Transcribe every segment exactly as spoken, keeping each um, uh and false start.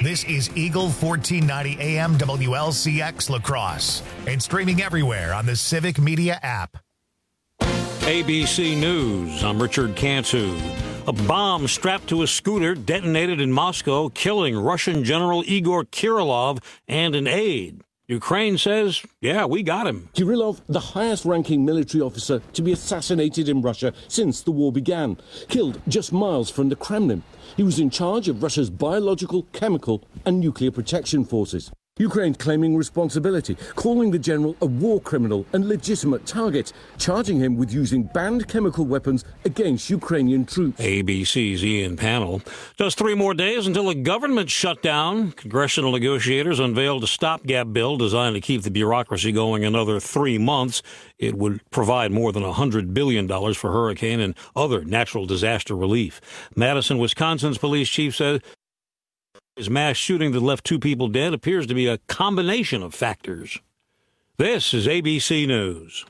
This is Eagle fourteen ninety A M W L C X La Crosse and streaming everywhere on the Civic Media app. A B C News, I'm Richard Cantu. A bomb strapped to a scooter detonated in Moscow, killing Russian General Igor Kirillov and an aide. Ukraine says, yeah, we got him. Kirillov, the highest-ranking military officer to be assassinated in Russia since the war began, killed just miles from the Kremlin. He was in charge of Russia's biological, chemical and nuclear protection forces. Ukraine claiming responsibility, calling the general a war criminal and legitimate target, charging him with using banned chemical weapons against Ukrainian troops. A B C's Ian Pannell. Just three more days until a government shutdown. Congressional negotiators unveiled a stopgap bill designed to keep the bureaucracy going another three months. It would provide more than one hundred billion dollars for hurricane and other natural disaster relief. Madison, Wisconsin's police chief said his mass shooting that left two people dead appears to be a combination of factors. This is A B C News.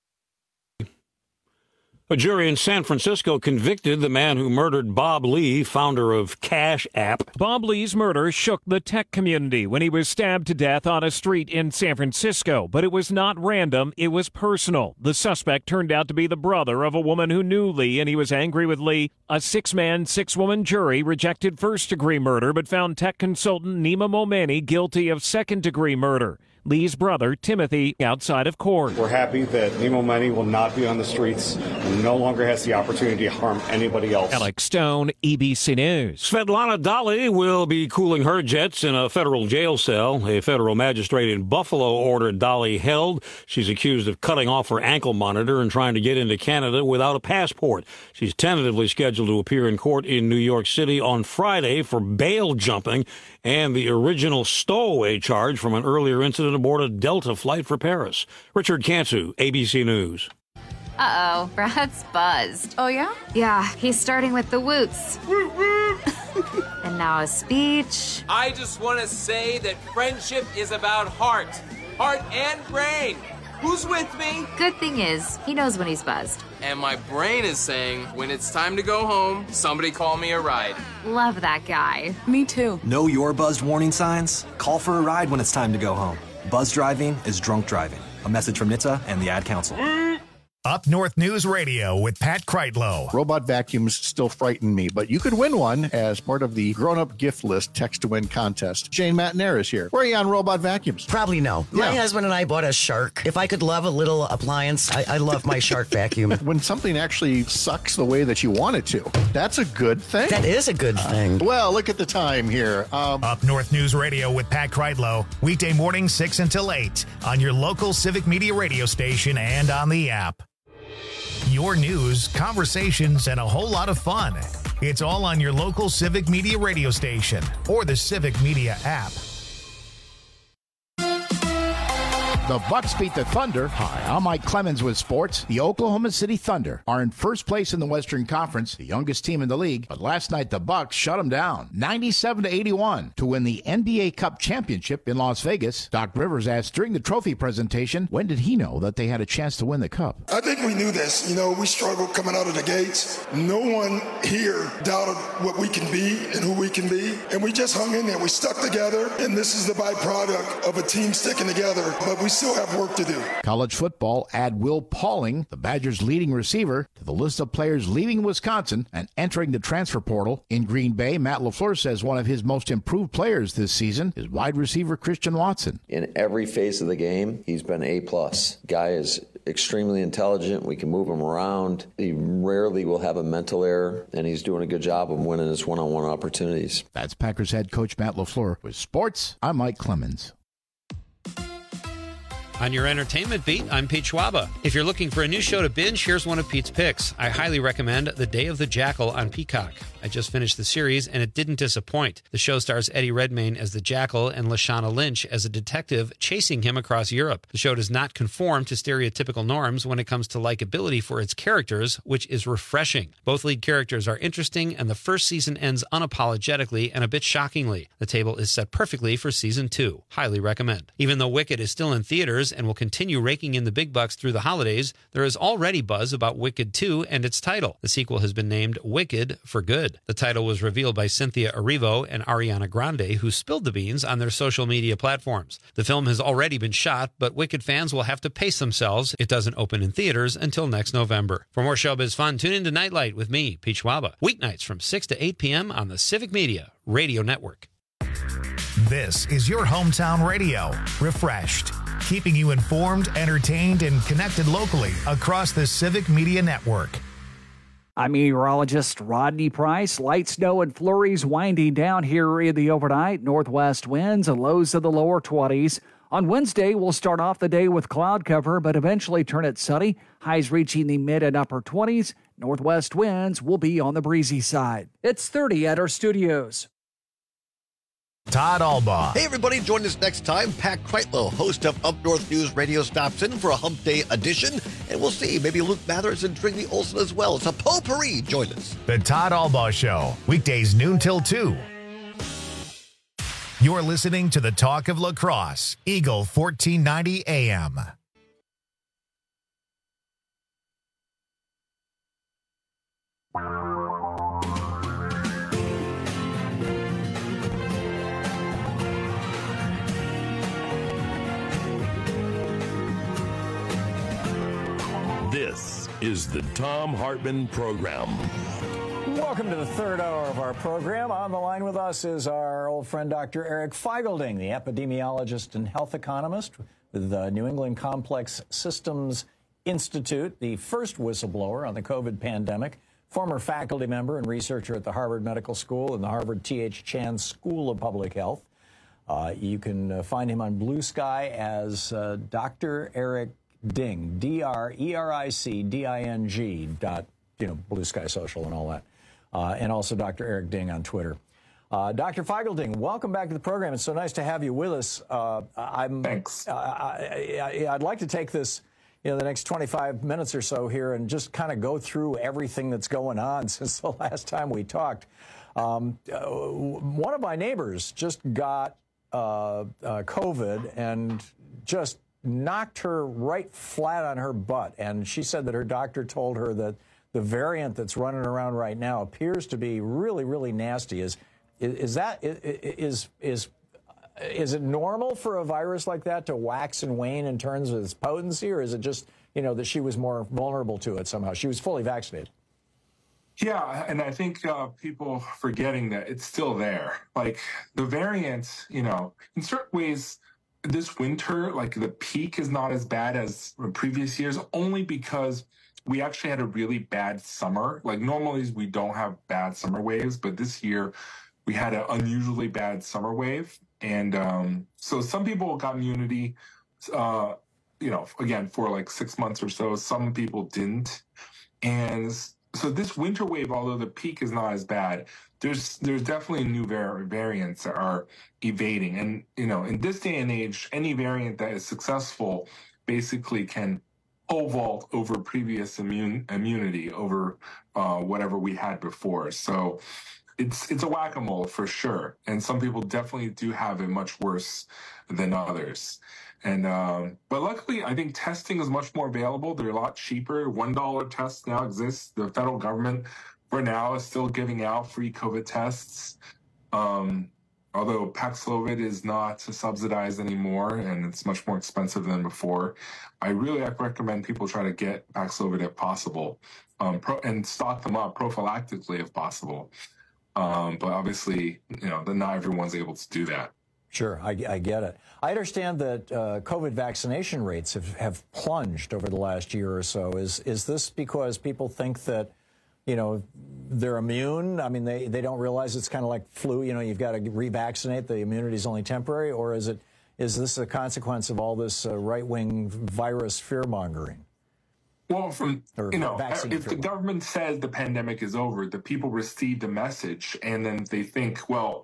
A jury in San Francisco convicted the man who murdered Bob Lee, founder of Cash App. Bob Lee's murder shook the tech community when he was stabbed to death on a street in San Francisco. But it was not random, it was personal. The suspect turned out to be the brother of a woman who knew Lee, and he was angry with Lee. A six-man, six-woman jury rejected first-degree murder, but found tech consultant Nima Momeni guilty of second-degree murder. Lee's brother, Timothy, outside of court. We're happy that Nima Momeni will not be on the streets and no longer has the opportunity to harm anybody else. Alex Stone, A B C News. Svetlana Dali will be cooling her jets in a federal jail cell. A federal magistrate in Buffalo ordered Dali held. She's accused of cutting off her ankle monitor and trying to get into Canada without a passport. She's tentatively scheduled to appear in court in New York City on Friday for bail jumping and the original stowaway charge from an earlier incident aboard a Delta flight for Paris. Richard Cantu, A B C News. Uh-oh, Brad's buzzed. Oh, yeah? Yeah, he's starting with the woots. And now a speech. I just want to say that friendship is about heart. Heart and brain. Who's with me? Good thing is, he knows when he's buzzed. And my brain is saying, when it's time to go home, somebody call me a ride. Love that guy. Me too. Know your buzzed warning signs? Call for a ride when it's time to go home. Buzz driving is drunk driving. A message from N H T S A and the Ad Council. Up North News Radio with Pat Kreitlow. Robot vacuums still frighten me, but you could win one as part of the grown-up gift list text-to-win contest. Jane Matnair is here. Where are you on robot vacuums? Probably no. Yeah. My husband and I bought a Shark. If I could love a little appliance, I, I love my Shark vacuum. When something actually sucks the way that you want it to, that's a good thing. That is a good thing. Uh, well, look at the time here. Um, Up North News Radio with Pat Kreitlow. Weekday morning, six until eight on your local Civic Media radio station and on the app. Your news, conversations, and a whole lot of fun. It's all on your local Civic Media radio station or the Civic Media app. The Bucks beat the Thunder. Hi, I'm Mike Clemens with sports. The Oklahoma City Thunder are in first place in the Western Conference, the youngest team in the league. But last night, the Bucks shut them down, ninety-seven to eighty-one, to win the N B A Cup championship in Las Vegas. Doc Rivers asked during the trophy presentation, when did he know that they had a chance to win the Cup? I think we knew this. You know, we struggled coming out of the gates. No one here doubted what we can be and who we can be. And we just hung in there. We stuck together. And this is the byproduct of a team sticking together. But we still have work to do. College football, add Will Pauling, the Badgers' leading receiver, to the list of players leaving Wisconsin and entering the transfer portal. In Green Bay, Matt LaFleur says one of his most improved players this season is wide receiver Christian Watson. In every phase of the game, he's been A plus. Guy is extremely intelligent. We can move him around. He rarely will have a mental error, and he's doing a good job of winning his one-on-one opportunities. That's Packers head coach Matt LaFleur. With sports, I'm Mike Clemens. On your entertainment beat, I'm Pete Schwaba. If you're looking for a new show to binge, here's one of Pete's picks. I highly recommend The Day of the Jackal on Peacock. I just finished the series, and it didn't disappoint. The show stars Eddie Redmayne as the Jackal and Lashana Lynch as a detective chasing him across Europe. The show does not conform to stereotypical norms when it comes to likability for its characters, which is refreshing. Both lead characters are interesting, and the first season ends unapologetically and a bit shockingly. The table is set perfectly for season two. Highly recommend. Even though Wicked is still in theaters, theaters and will continue raking in the big bucks through the holidays, there is already buzz about Wicked two and its title. The sequel has been named Wicked for Good. The title was revealed by Cynthia Erivo and Ariana Grande, who spilled the beans on their social media platforms. The film has already been shot, but Wicked fans will have to pace themselves. It doesn't open in theaters until next November. For more showbiz fun, tune in to Nightlight with me, Pete Schwaba, weeknights from six to eight p.m. on the Civic Media Radio Network. This is your hometown radio, refreshed, keeping you informed, entertained, and connected locally across the Civic Media Network. I'm meteorologist Rodney Price. Light snow and flurries winding down here in the overnight. Northwest winds and lows of the lower twenties. On Wednesday, we'll start off the day with cloud cover, but eventually turn it sunny. Highs reaching the mid and upper twenties. Northwest winds will be on the breezy side. It's thirty at our studios. Todd Albaugh. Hey, everybody, join us next time. Pat Kreitlow, host of Up North News Radio, stops in for a Hump Day edition, and we'll see. Maybe Luke Mathers and Trinity Olsen as well. It's a potpourri. Join us. The Todd Albaugh Show, weekdays noon till two. You're listening to the Talk of Lacrosse, Eagle fourteen ninety A M. This is the Thom Hartmann Program. Welcome to the third hour of our program. On the line with us is our old friend, Doctor Eric Feigl-Ding, the epidemiologist and health economist with the New England Complex Systems Institute, the first whistleblower on the COVID pandemic, former faculty member and researcher at the Harvard Medical School and the Harvard T H Chan School of Public Health. Uh, you can uh, find him on Blue Sky as uh, Doctor Eric Ding, D R E R I C D I N G dot, you know, Blue Sky Social and all that. Uh, and also Doctor Eric Ding on Twitter. Uh, Doctor Feigl-Ding, welcome back to the program. It's so nice to have you with us. Uh, I'm, Thanks. Uh, I, I, I'd like to take this, you know, the next twenty-five minutes or so here and just kind of go through everything that's going on since the last time we talked. Um, uh, one of my neighbors just got uh, uh, COVID and just knocked her right flat on her butt. And she said that her doctor told her that the variant that's running around right now appears to be really, really nasty. Is is, is that is is is it normal for a virus like that to wax and wane in terms of its potency, or is it just, you know, that she was more vulnerable to it somehow? She was fully vaccinated. Yeah, and I think uh, people forgetting that it's still there. Like the variants, you know, in certain ways, this winter, like the peak is not as bad as previous years, only because we actually had a really bad summer. Like normally we don't have bad summer waves, but this year we had an unusually bad summer wave. And um, so some people got immunity, uh, you know, again, for like six months or so. Some people didn't. And so this winter wave, although the peak is not as bad, there's there's definitely new var- variants that are evading. And, you know, in this day and age, any variant that is successful basically can pole vault over previous immune immunity over uh, whatever we had before. So it's it's a whack-a-mole for sure. And some people definitely do have it much worse than others. And um, but luckily, I think testing is much more available. They're a lot cheaper. one dollar tests now exist. The federal government, for now, is still giving out free COVID tests. Um, although Paxlovid is not subsidized anymore, and it's much more expensive than before. I really recommend people try to get Paxlovid if possible, um, pro- and stock them up prophylactically if possible. Um, but obviously, you know, not everyone's able to do that. Sure, I, I get it. I understand that uh, COVID vaccination rates have, have plunged over the last year or so. Is is this because people think that, you know, they're immune? I mean, they, they don't realize it's kind of like flu. You know, you've got to revaccinate. The immunity is only temporary. Or is it is this a consequence of all this uh, right-wing virus fear-mongering? Well, from, you know, if the government says the pandemic is over, the people receive the message, and then they think, well,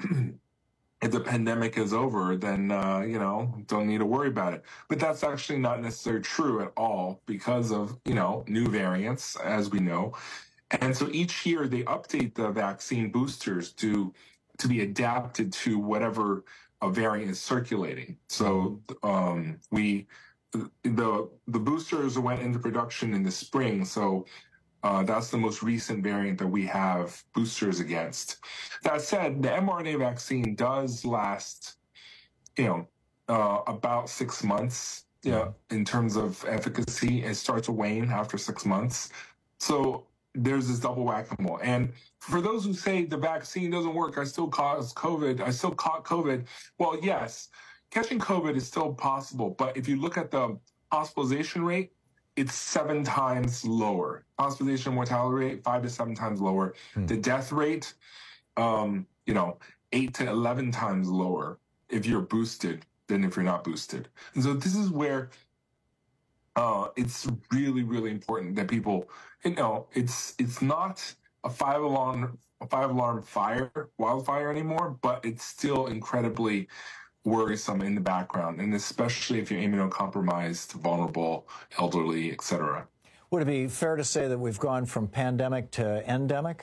if the pandemic is over, then, uh, you know, don't need to worry about it. But that's actually not necessarily true at all because of, you know, new variants, as we know. And so each year they update the vaccine boosters to to be adapted to whatever a variant is circulating. So um, we the the boosters went into production in the spring, so uh, that's the most recent variant that we have boosters against. That said, the mRNA vaccine does last, you know, uh, about six months. You know, in terms of efficacy, it starts to wane after six months. So there's this double whack-a-mole. And for those who say the vaccine doesn't work, I still cause COVID, I still caught COVID. Well, yes, catching COVID is still possible. But if you look at the hospitalization rate, it's seven times lower. Hospitalization mortality rate, five to seven times lower. Hmm. The death rate, um, you know, eight to eleven times lower if you're boosted than if you're not boosted. And so this is where uh, it's really, really important that people, you know, it's it's not a five alarm a five alarm fire wildfire anymore, but it's still incredibly worrisome in the background, and especially if you're immunocompromised, vulnerable, elderly, et cetera. Would it be fair to say that we've gone from pandemic to endemic?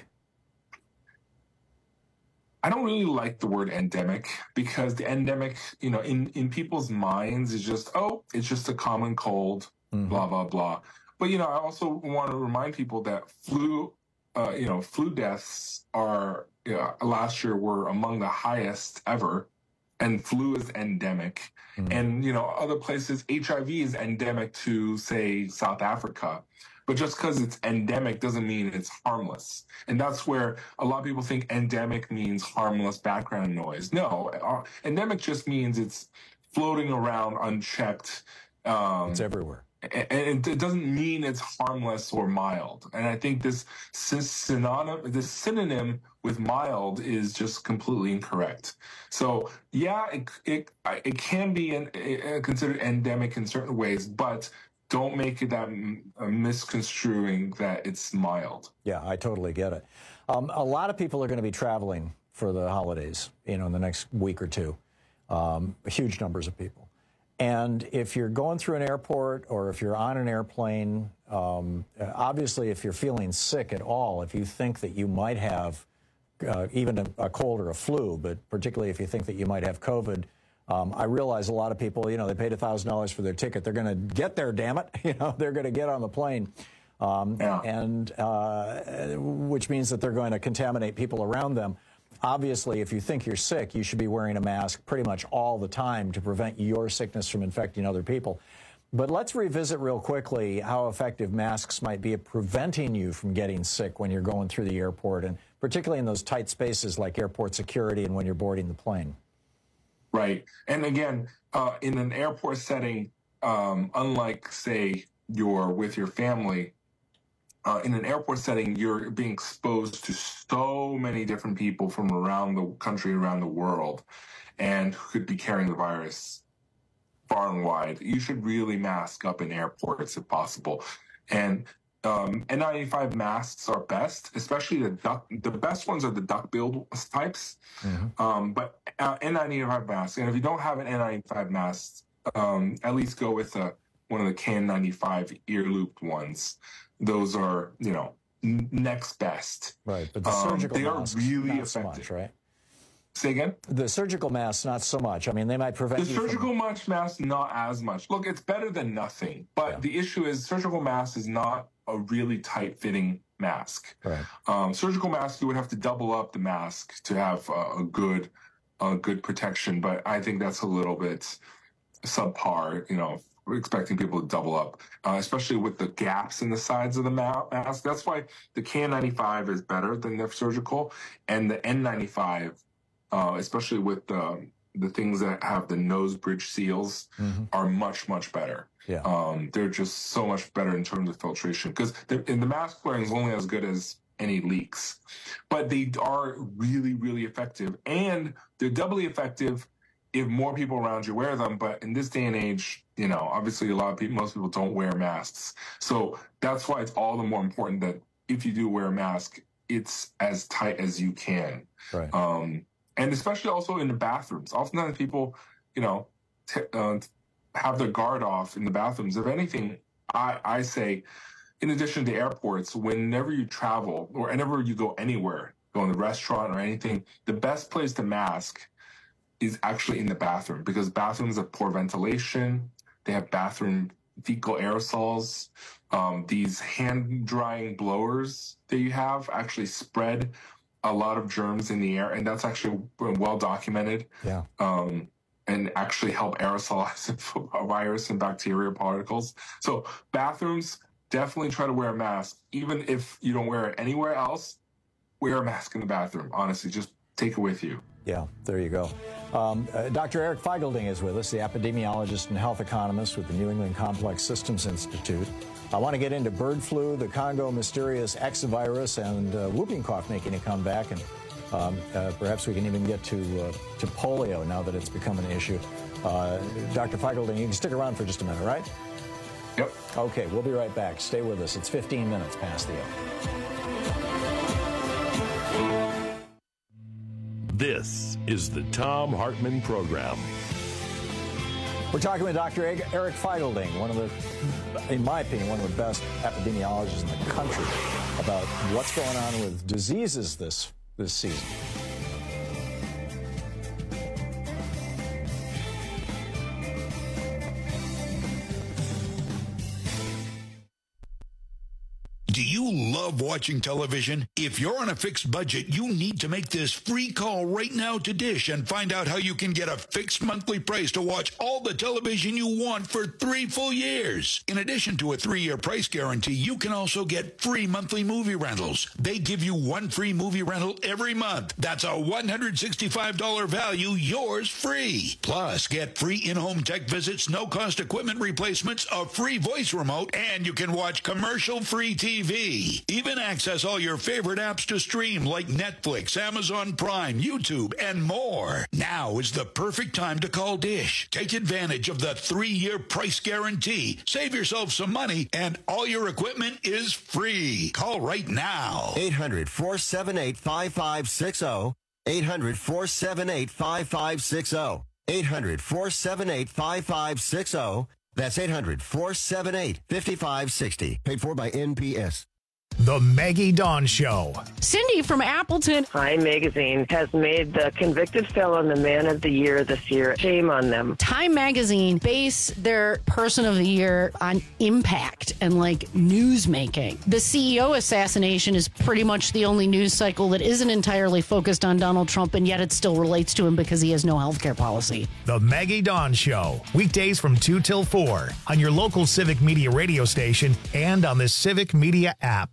I don't really like the word endemic, because the endemic, you know, in, in people's minds is just, oh, it's just a common cold, mm-hmm. blah, blah, blah. But, you know, I also want to remind people that flu, uh, you know, flu deaths are, you know, last year were among the highest ever, and flu is endemic. Mm-hmm. And, you know, other places, H I V is endemic to, say, South Africa. But just because it's endemic doesn't mean it's harmless. And that's where a lot of people think endemic means harmless background noise. No, uh, endemic just means it's floating around unchecked. Um, it's everywhere. And it doesn't mean it's harmless or mild. And I think this synonym, this synonym with mild is just completely incorrect. So yeah, it it, it can be an, it, considered endemic in certain ways, but don't make it that uh, misconstruing that it's mild. Yeah, I totally get it. Um, a lot of people are going to be traveling for the holidays, you know, in the next week or two. Um, huge numbers of people. And if you're going through an airport or if you're on an airplane, um, obviously if you're feeling sick at all, if you think that you might have uh, even a, a cold or a flu, but particularly if you think that you might have COVID, Um, I realize a lot of people, you know, they paid one thousand dollars for their ticket. They're going to get there, damn it. You know, they're going to get on the plane, um, yeah. and uh, which means that they're going to contaminate people around them. Obviously, if you think you're sick, you should be wearing a mask pretty much all the time to prevent your sickness from infecting other people. But let's revisit real quickly how effective masks might be at preventing you from getting sick when you're going through the airport, and particularly in those tight spaces like airport security and when you're boarding the plane. Right. And again, uh, in an airport setting, um, unlike, say, you're with your family, uh, in an airport setting, you're being exposed to so many different people from around the country, around the world, and who could be carrying the virus far and wide. You should really mask up in airports if possible. And Um, N ninety-five masks are best, especially the duck. The best ones are the duck-billed types. Mm-hmm. Um, but uh, N ninety-five masks, and if you don't have an N ninety-five mask, um, at least go with a, one of the K N ninety-five ear-looped ones. Those are, you know, n- next best. Right, but the um, surgical they masks, are really not effective. So much, right? Say again? The surgical masks, not so much. I mean, they might prevent the you surgical from... mask, mask, not as much. Look, it's better than nothing. But yeah. the issue is surgical mask is not a really tight-fitting mask. Right. Um, surgical mask, you would have to double up the mask to have uh, a good, a good protection. But I think that's a little bit subpar. You know, we're expecting people to double up, uh, especially with the gaps in the sides of the ma- mask. That's why the K N ninety-five is better than the surgical, and the N ninety-five. Uh, especially with the the things that have the nose bridge seals, mm-hmm. are much, much better. Yeah. Um, they're just so much better in terms of filtration, because the, the mask wearing is only as good as any leaks. But they are really, really effective. And they're doubly effective if more people around you wear them. But in this day and age, you know, obviously a lot of people, most people don't wear masks. So that's why it's all the more important that if you do wear a mask, it's as tight as you can. Right. Um, And especially also in the bathrooms. Oftentimes people, you know, t- uh, have their guard off in the bathrooms. If anything, I, I say, in addition to airports, whenever you travel or whenever you go anywhere, go in the restaurant or anything, the best place to mask is actually in the bathroom, because bathrooms have poor ventilation. They have bathroom fecal aerosols. Um, these hand drying blowers that you have actually spread a lot of germs in the air, and that's actually well documented. Yeah. Um, and actually help aerosolize virus and bacterial particles. So bathrooms, definitely try to wear a mask. Even if you don't wear it anywhere else, wear a mask in the bathroom. Honestly, just take it with you. Yeah, there you go. Um, uh, Doctor Eric Feigl-Ding is with us, the epidemiologist and health economist with the New England Complex Systems Institute. I want to get into bird flu, the Congo mysterious X virus, and uh, whooping cough making a comeback, and um, uh, perhaps we can even get to uh, to polio now that it's become an issue. Uh, Doctor Feigl-Ding, you can stick around for just a minute, right? Yep. Okay, we'll be right back. Stay with us. It's fifteen minutes past the hour. This is the Thom Hartmann Program. We're talking with Doctor Eric Feigl-Ding, one of the, in my opinion, one of the best epidemiologists in the country, about what's going on with diseases this this season. Do you love watching television? If you're on a fixed budget, you need to make this free call right now to Dish and find out how you can get a fixed monthly price to watch all the television you want for three full years. In addition to a three-year price guarantee, you can also get free monthly movie rentals. They give you one free movie rental every month. That's a one hundred sixty-five dollars value, yours free. Plus, get free in-home tech visits, no-cost equipment replacements, a free voice remote, and you can watch commercial-free T V. Even access all your favorite apps to stream like Netflix, Amazon Prime, YouTube, and more. Now is the perfect time to call Dish. Take advantage of the three-year price guarantee. Save yourself some money, and all your equipment is free. Call right now. eight hundred, four seven eight, five five six zero. eight hundred, four seven eight, five five six zero. eight hundred, four seven eight, five five six zero. That's eight hundred, four seven eight, five five six zero. Paid for by N P S. The Maggie Dawn Show. Cindy from Appleton. Time Magazine has made the convicted felon the man of the year this year. Shame on them. Time Magazine base their person of the year on impact and like news making. The C E O assassination is pretty much the only news cycle that isn't entirely focused on Donald Trump, and yet it still relates to him because he has no health care policy. The Maggie Dawn Show. Weekdays from two till four on your local Civic Media radio station and on the Civic Media app.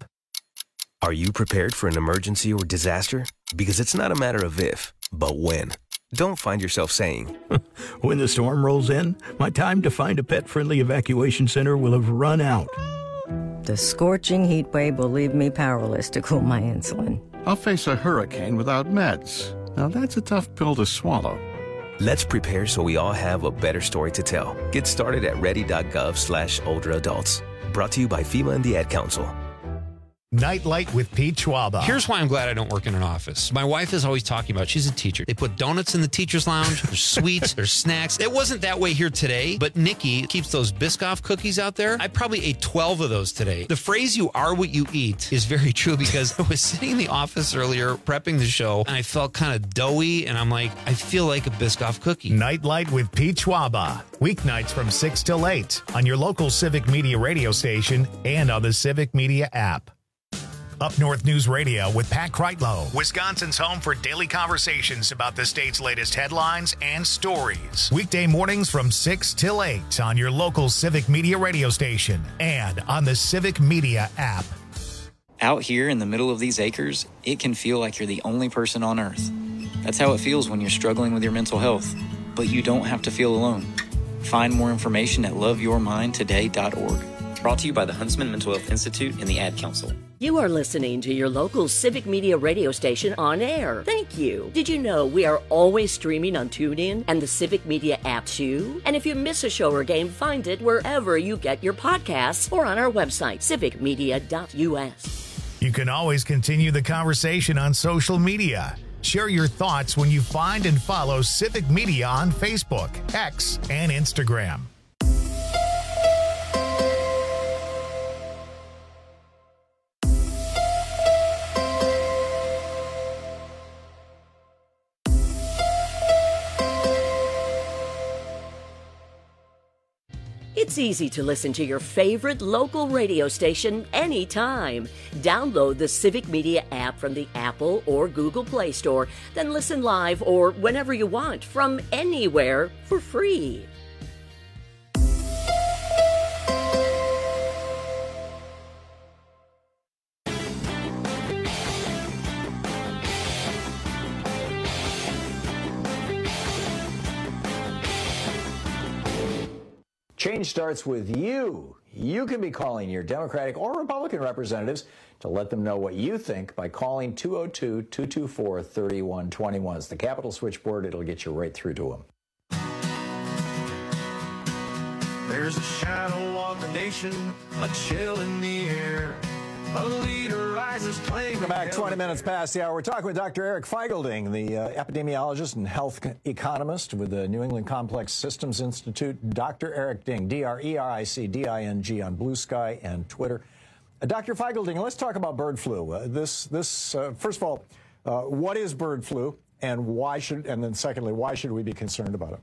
Are you prepared for an emergency or disaster? Because it's not a matter of if, but when. Don't find yourself saying, when the storm rolls in, my time to find a pet-friendly evacuation center will have run out. The scorching heat wave will leave me powerless to cool my insulin. I'll face a hurricane without meds. Now that's a tough pill to swallow. Let's prepare so we all have a better story to tell. Get started at ready.gov slash older adults. Brought to you by FEMA and the Ad Council. Nightlight with Pete Schwaba. Here's why I'm glad I don't work in an office. My wife is always talking about, she's a teacher. They put donuts in the teacher's lounge. There's sweets. There's snacks. It wasn't that way here today, but Nikki keeps those Biscoff cookies out there. I probably ate twelve of those today. The phrase, you are what you eat, is very true because I was sitting in the office earlier prepping the show, and I felt kind of doughy, and I'm like, I feel like a Biscoff cookie. Nightlight with Pete Schwaba. Weeknights from six till eight on your local Civic Media radio station and on the Civic Media app. Up North News Radio with Pat Kreitlow, Wisconsin's home for daily conversations about the state's latest headlines and stories. Weekday mornings from six till eight on your local Civic Media radio station and on the Civic Media app. Out here in the middle of these acres, it can feel like you're the only person on earth. That's how it feels when you're struggling with your mental health. But you don't have to feel alone. Find more information at love your mind today dot org. Brought to you by the Huntsman Mental Health Institute and the Ad Council. You are listening to your local Civic Media radio station on air. Thank you. Did you know we are always streaming on TuneIn and the Civic Media app too? And if you miss a show or game, find it wherever you get your podcasts or on our website, civic media dot u s. You can always continue the conversation on social media. Share your thoughts when you find and follow Civic Media on Facebook, X, and Instagram. It's easy to listen to your favorite local radio station anytime. Download the Civic Media app from the Apple or Google Play Store, then listen live or whenever you want from anywhere for free. Change starts with you. You can be calling your Democratic or Republican representatives to let them know what you think by calling two oh two, two two four, three one two one. It's the Capitol switchboard. It'll get you right through to them. There's a shadow on the nation, a chill in the air. A leader rises playing. Welcome back, twenty minutes past the hour. We're talking with Doctor Eric Feigl-Ding, the uh, epidemiologist and health economist with the New England Complex Systems Institute. Doctor Eric Ding, D R E R I C D I N G on Blue Sky and Twitter. Uh, Doctor Feigl-Ding, let's talk about bird flu. Uh, this, this, uh, first of all, uh, what is bird flu, and why should, and then secondly, why should we be concerned about it?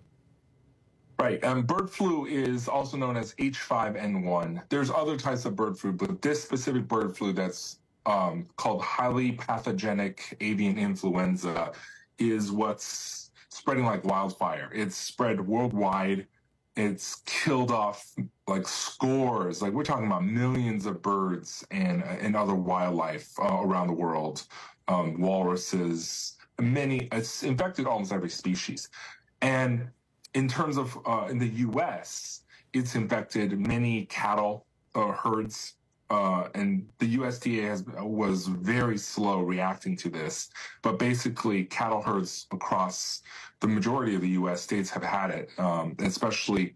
Right. Um, bird flu is also known as H five N one. There's other types of bird flu, but this specific bird flu that's um, called highly pathogenic avian influenza is what's spreading like wildfire. It's spread worldwide. It's killed off like scores, like we're talking about millions of birds and, and other wildlife uh, around the world, um, walruses, many, it's infected almost every species. And in terms of uh, in the U S, it's infected many cattle uh, herds, uh, and the U S D A has was very slow reacting to this. But basically, cattle herds across the majority of the U S states have had it, um, especially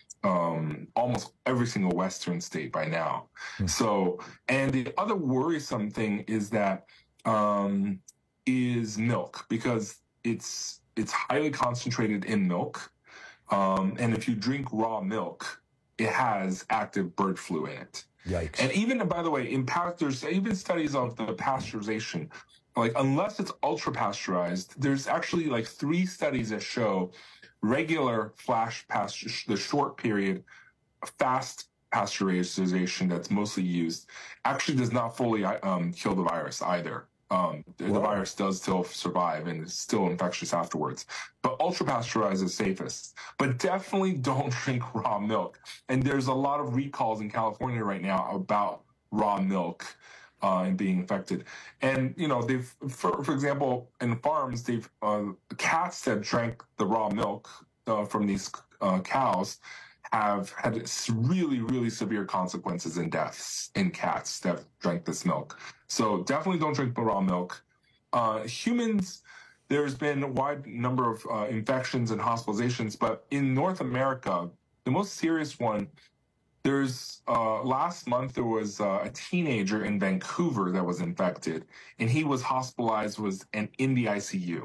um, almost every single Western state by now. Mm-hmm. So, and the other worrisome thing is that um, is milk, because it's it's highly concentrated in milk. Um, and if you drink raw milk, it has active bird flu in it. Yikes. And even, by the way, in there's even studies of the pasteurization, like unless it's ultra pasteurized, there's actually like three studies that show regular flash pasture, the short period, fast pasteurization that's mostly used, actually does not fully um, kill the virus either. Um, the, the virus does still survive and is still infectious afterwards. But ultra pasteurized is safest. But definitely don't drink raw milk. And there's a lot of recalls in California right now about raw milk uh, and being infected. And, you know, they've, for, for example, in farms, they've, uh, cats that drank the raw milk uh, from these uh, cows have had really, really severe consequences and deaths in cats that drank this milk. So definitely don't drink the raw milk. Uh, humans, there's been a wide number of uh, infections and hospitalizations, but in North America, the most serious one, there's uh, last month there was uh, a teenager in Vancouver that was infected, and he was hospitalized, was and in the I C U.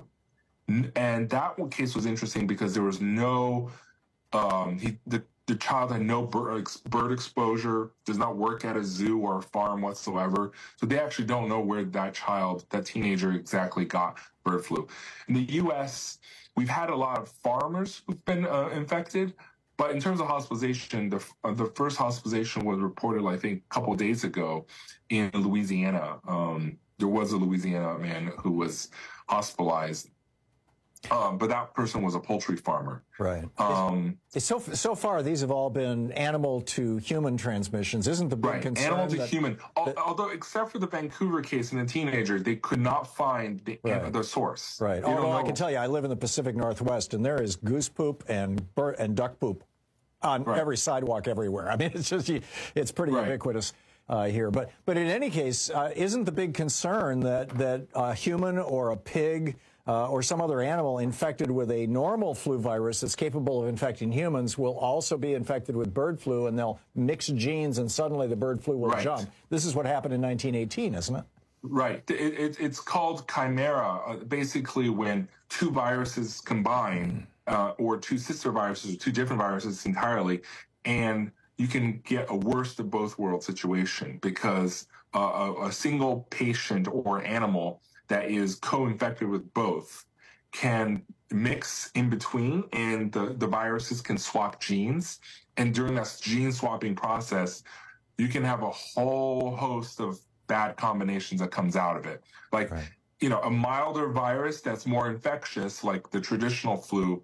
And that one case was interesting because there was no, um, he the The child had no bird, bird exposure, does not work at a zoo or a farm whatsoever. So they actually don't know where that child, that teenager exactly got bird flu. In the U S, we've had a lot of farmers who've been uh, infected. But in terms of hospitalization, the, uh, the first hospitalization was reported, I think, a couple of days ago in Louisiana. Um, there was a Louisiana man who was hospitalized. Um, but that person was a poultry farmer. Right. Um, so so far, these have all been animal to human transmissions. Isn't the big right. concern animal to that, human? That, Although, except for the Vancouver case and the teenager, they could not find the, right. the source. Right. They Although I can tell you, I live in the Pacific Northwest, and there is goose poop and bird and duck poop on right. every sidewalk everywhere. I mean, it's just it's pretty right. ubiquitous. Uh, here, but but in any case, uh, isn't the big concern that that a human or a pig uh, or some other animal infected with a normal flu virus that's capable of infecting humans will also be infected with bird flu, and they'll mix genes, and suddenly the bird flu will right. jump? This is what happened in nineteen eighteen, isn't it? Right. It, it, it's called chimera. Uh, basically, when two viruses combine, uh, or two sister viruses, or two different viruses entirely, and you can get a worst of both worlds situation, because uh, a, a single patient or animal that is co-infected with both can mix in between, and the, the viruses can swap genes. And during that gene swapping process, you can have a whole host of bad combinations that comes out of it. Like, right. you know, a milder virus that's more infectious, like the traditional flu,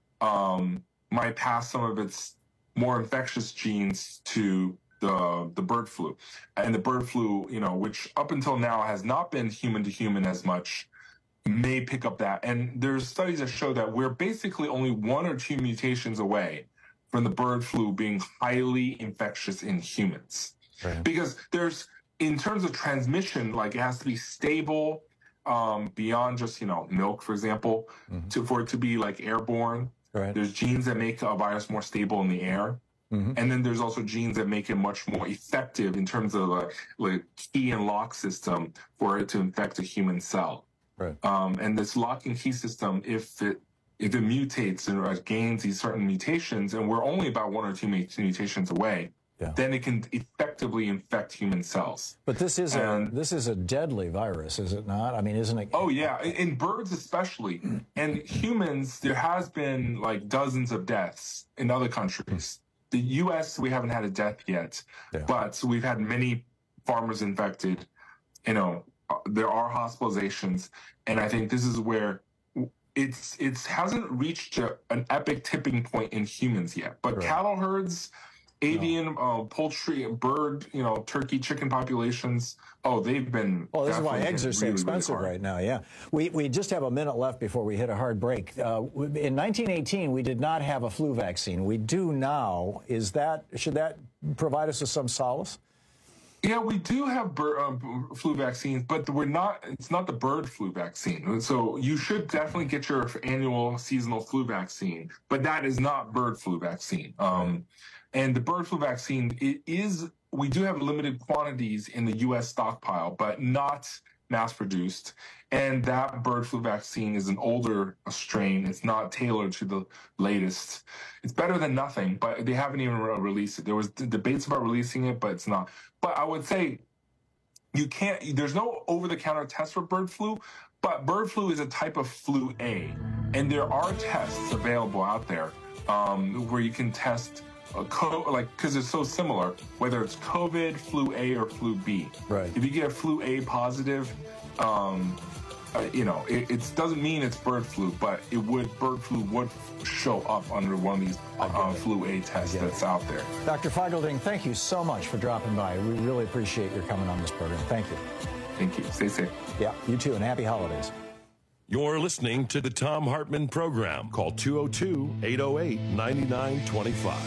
um, might pass some of its more infectious genes to the the bird flu. And the bird flu, you know, which up until now has not been human to human as much, may pick up that. And there's studies that show that we're basically only one or two mutations away from the bird flu being highly infectious in humans. Right. Because there's, in terms of transmission, like it has to be stable um, beyond just, you know, milk, for example, mm-hmm. to, for it to be like airborne. Right. There's genes that make a virus more stable in the air. Mm-hmm. And then there's also genes that make it much more effective in terms of like, like key and lock system for it to infect a human cell. Right. Um, and this lock and key system, if it if it mutates and uh, gains these certain mutations, and we're only about one or two mutations away, yeah. then it can effectively infect human cells. But this is and, a this is a deadly virus, is it not? I mean, isn't it? Oh yeah, in birds especially, and humans. There has been like dozens of deaths in other countries. The U S we haven't had a death yet, yeah. but we've had many farmers infected. You know, there are hospitalizations, and I think this is where it's it's hasn't reached a, an epic tipping point in humans yet. But right. cattle herds, avian, no. uh, poultry, bird, you know, turkey, chicken populations. Oh, they've been. Oh, this is why eggs are so really, expensive really right now. Yeah, we we just have a minute left before we hit a hard break. Uh, in nineteen eighteen, we did not have a flu vaccine. We do now. Is that should that provide us with some solace? Yeah, we do have bird, um, flu vaccines, but we're not. It's not the bird flu vaccine. So you should definitely get your annual seasonal flu vaccine, but that is not bird flu vaccine. Um, and the bird flu vaccine, it is. We do have limited quantities in the U S stockpile, but not mass-produced. And that bird flu vaccine is an older strain. It's not tailored to the latest. It's better than nothing, but they haven't even re- released it. There was debates about releasing it, but it's not. But I would say you can't, there's no over-the-counter test for bird flu, but bird flu is a type of flu A. And there are tests available out there um, where you can test A co- like because it's so similar, whether it's COVID, flu A, or flu B. Right. If you get a flu A positive, um, uh, you know, it, it doesn't mean it's bird flu, but it would bird flu would show up under one of these uh, flu A tests that's out there. Doctor Feigl-Ding, thank you so much for dropping by. We really appreciate your coming on this program. Thank you. Thank you. Stay safe. Yeah, you too, and happy holidays. You're listening to the Thom Hartmann Program. Call two oh two, eight oh eight, nine nine two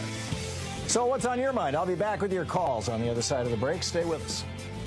five. So what's on your mind? I'll be back with your calls on the other side of the break. Stay with us.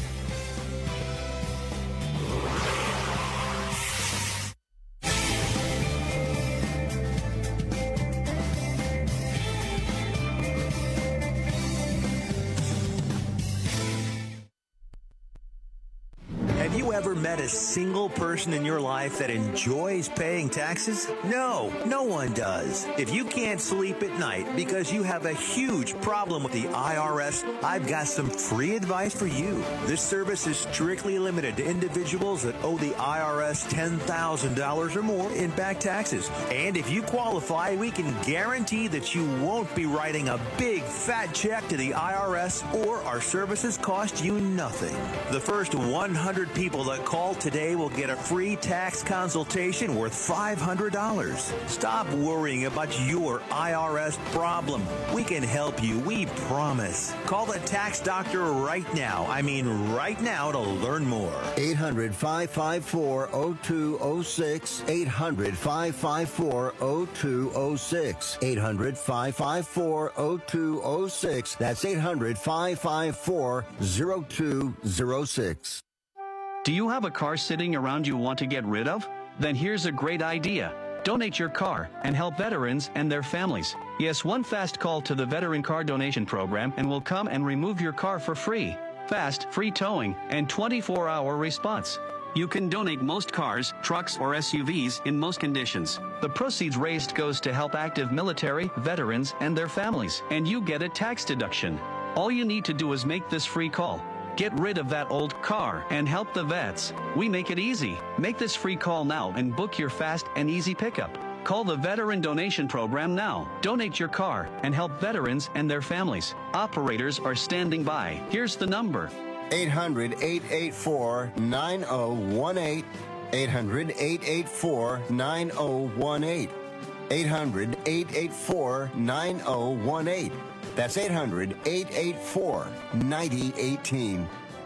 Ever met a single person in your life that enjoys paying taxes? No, no one does. If you can't sleep at night because you have a huge problem with the I R S, I've got some free advice for you. This service is strictly limited to individuals that owe the I R S ten thousand dollars or more in back taxes. And if you qualify, we can guarantee that you won't be writing a big fat check to the I R S, or our services cost you nothing. The first one hundred people that call today will get a free tax consultation worth five hundred dollars. Stop worrying about your I R S problem. We can help you, we promise. Call the tax doctor right now. I mean right now to learn more. eight hundred, five five four, oh two oh six. eight hundred, five five four, oh two oh six. eight hundred, five five four, oh two oh six. That's eight hundred, five five four, oh two oh six. Do you have a car sitting around you want to get rid of? Then here's a great idea. Donate your car and help veterans and their families. Yes, one fast call to the Veteran Car Donation Program and we'll come and remove your car for free. Fast, free towing, and twenty-four hour response. You can donate most cars, trucks, or S U Vs in most conditions. The proceeds raised goes to help active military, veterans, and their families, and you get a tax deduction. All you need to do is make this free call. Get rid of that old car and help the vets. We make it easy. Make this free call now and book your fast and easy pickup. Call the Veteran Donation Program now. Donate your car and help veterans and their families. Operators are standing by. Here's the number. eight hundred, eight eight four, nine oh one eight. eight hundred, eight eight four, nine oh one eight. eight hundred, eight eight four, nine oh one eight. That's eight hundred, eight eight four, nine oh one eight.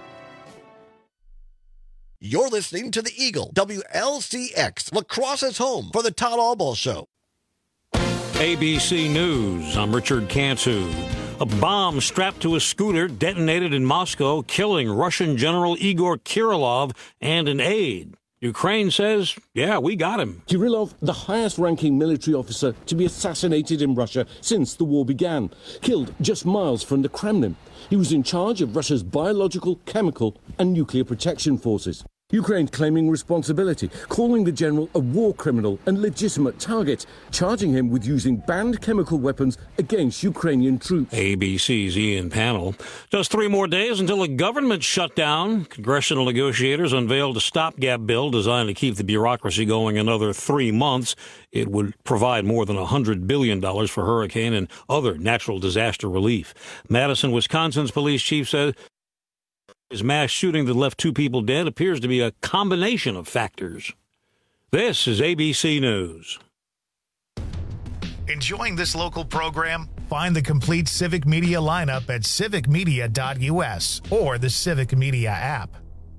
You're listening to the Eagle, W L C X, Lacrosse's home for the Todd Albaugh Show. A B C News, I'm Richard Cantu. A bomb strapped to a scooter detonated in Moscow, killing Russian General Igor Kirillov and an aide. Ukraine says, yeah, we got him. Kirillov, the highest-ranking military officer to be assassinated in Russia since the war began, killed just miles from the Kremlin. He was in charge of Russia's biological, chemical and nuclear protection forces. Ukraine claiming responsibility, calling the general a war criminal and legitimate target, charging him with using banned chemical weapons against Ukrainian troops. A B C's Ian Pannell. Just three more days until a government shutdown. Congressional negotiators unveiled a stopgap bill designed to keep the bureaucracy going another three months. It would provide more than one hundred billion dollars for hurricane and other natural disaster relief. Madison, Wisconsin's police chief said his mass shooting that left two people dead appears to be a combination of factors. This is A B C News. Enjoying this local program? Find the complete Civic Media lineup at civic media dot u s or the Civic Media app.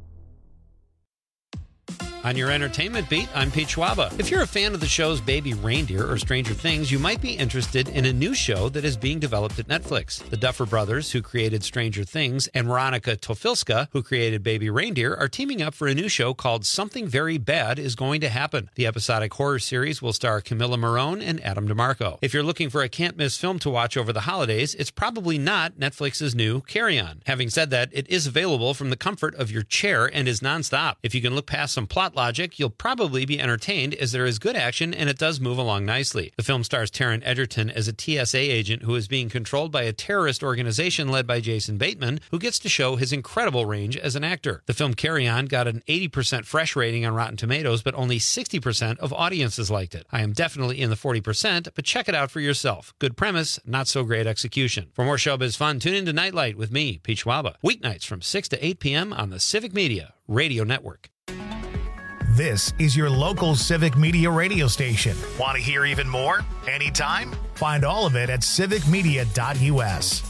On your entertainment beat, I'm Pete Schwaba. If you're a fan of the shows Baby Reindeer or Stranger Things, you might be interested in a new show that is being developed at Netflix. The Duffer Brothers, who created Stranger Things, and Veronica Tofilska, who created Baby Reindeer, are teaming up for a new show called Something Very Bad Is Going to Happen. The episodic horror series will star Camilla Morrone and Adam DeMarco. If you're looking for a can't-miss film to watch over the holidays, it's probably not Netflix's new Carry On. Having said that, it is available from the comfort of your chair and is nonstop. If you can look past some plot logic, you'll probably be entertained as there is good action and it does move along nicely. The film stars Taron Egerton as a T S A agent who is being controlled by a terrorist organization led by Jason Bateman, who gets to show his incredible range as an actor. The film Carry On got an eighty percent fresh rating on Rotten Tomatoes, but only sixty percent of audiences liked it. I am definitely in the forty percent, but check it out for yourself. Good premise, not so great execution. For more showbiz fun, tune into Nightlight with me, Pete Schwaba, weeknights from six to eight p.m. on the Civic Media Radio Network. This is your local Civic Media radio station. Want to hear even more? Anytime? Find all of it at civic media dot u s.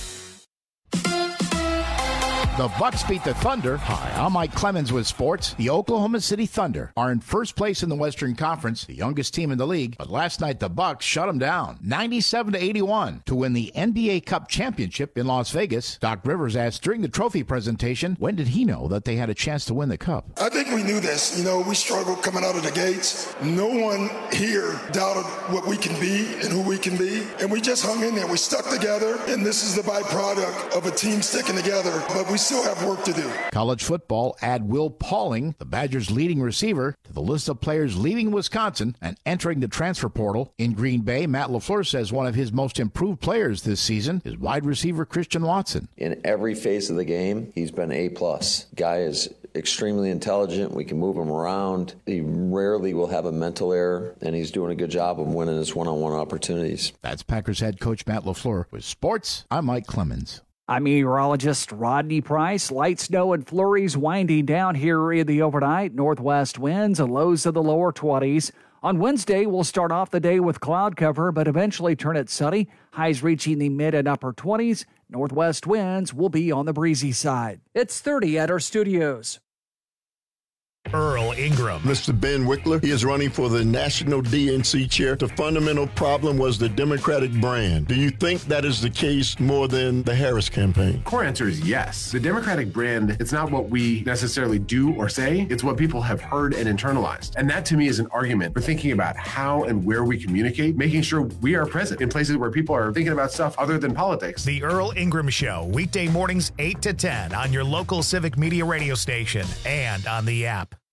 The Bucks beat the Thunder. Hi, I'm Mike Clemens with sports. The Oklahoma City Thunder are in first place in the Western Conference, the youngest team in the league. But last night, the Bucks shut them down, ninety-seven to eighty-one, to win the N B A Cup championship in Las Vegas. Doc Rivers asked during the trophy presentation, when did he know that they had a chance to win the Cup? I think we knew this. You know, we struggled coming out of the gates. No one here doubted what we can be and who we can be. And we just hung in there. We stuck together. And this is the byproduct of a team sticking together. But we still have work to do. College football, add Will Pauling, the Badgers' leading receiver, to the list of players leaving Wisconsin and entering the transfer portal. In Green Bay, Matt LaFleur says one of his most improved players this season is wide receiver Christian Watson. In every phase of the game, he's been A plus. Guy is extremely intelligent. We can move him around. He rarely will have a mental error, and he's doing a good job of winning his one-on-one opportunities. That's Packers head coach Matt LaFleur. With sports, I'm Mike Clemens. I'm meteorologist Rodney Price. Light snow and flurries winding down here in the overnight. Northwest winds and lows of the lower twenties. On Wednesday, we'll start off the day with cloud cover, but eventually turn it sunny. Highs reaching the mid and upper twenties. Northwest winds will be on the breezy side. It's thirty at our studios. Earl Ingram. Mister Ben Wickler, he is running for the National D N C chair. The fundamental problem was the Democratic brand. Do you think that is the case more than the Harris campaign? Core answer is yes. The Democratic brand, it's not what we necessarily do or say, it's what people have heard and internalized. And that to me is an argument for thinking about how and where we communicate, making sure we are present in places where people are thinking about stuff other than politics. The Earl Ingram Show, weekday mornings eight to ten on your local Civic Media radio station and on the app.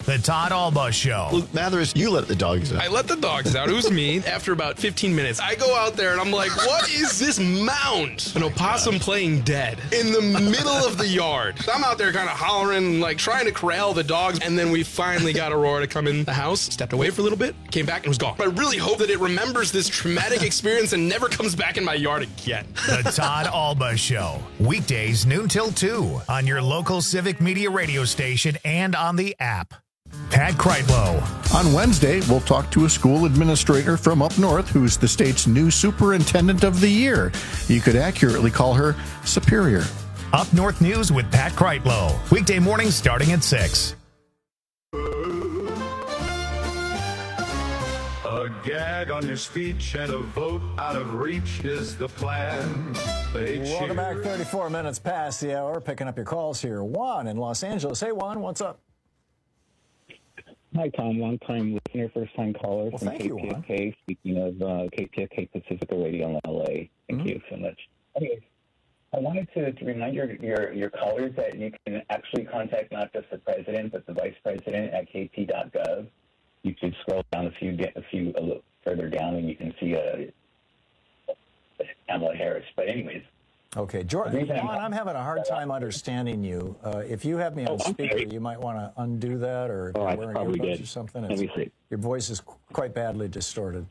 The Todd Alba Show. Luke Mathers, you let the dogs out. I let the dogs out. It was me. After about fifteen minutes, I go out there and I'm like, what is this mound? An opossum playing dead in the middle of the yard. So I'm out there kind of hollering, like trying to corral the dogs. And then we finally got Aurora to come in the house, stepped away for a little bit, came back and was gone. But I really hope that it remembers this traumatic experience and never comes back in my yard again. The Todd Alba Show. Weekdays noon till two on your local Civic Media radio station and on the app. Pat Kreitlow. On Wednesday, we'll talk to a school administrator from up north who's the state's new superintendent of the year. You could accurately call her Superior. Up North News with Pat Kreitlow. Weekday mornings starting at six. A gag on your speech and a vote out of reach is the plan. They Welcome cheer. back. thirty-four minutes past the hour. Picking up your calls here. Juan in Los Angeles. Hey, Juan, what's up? Hi, Tom. Long-time listener, first-time caller Well, from thank you, K P F K. Speaking of uh, K P F K Pacifica Radio in L A. Thank Mm-hmm. you so much. Anyways, I wanted to, to remind your, your your callers that you can actually contact not just the president, but the vice president at k p dot gov. You can scroll down a few a few a little further down, and you can see a, a Kamala Harris. But anyways. Okay, Jordan, Juan, I'm having a hard time understanding you. Uh, if you have me on Oh, speaker, okay. you might want to undo that, or if Oh, you're I wearing probably earbuds did. or something. Let It's, me see. Your voice is qu- quite badly distorted.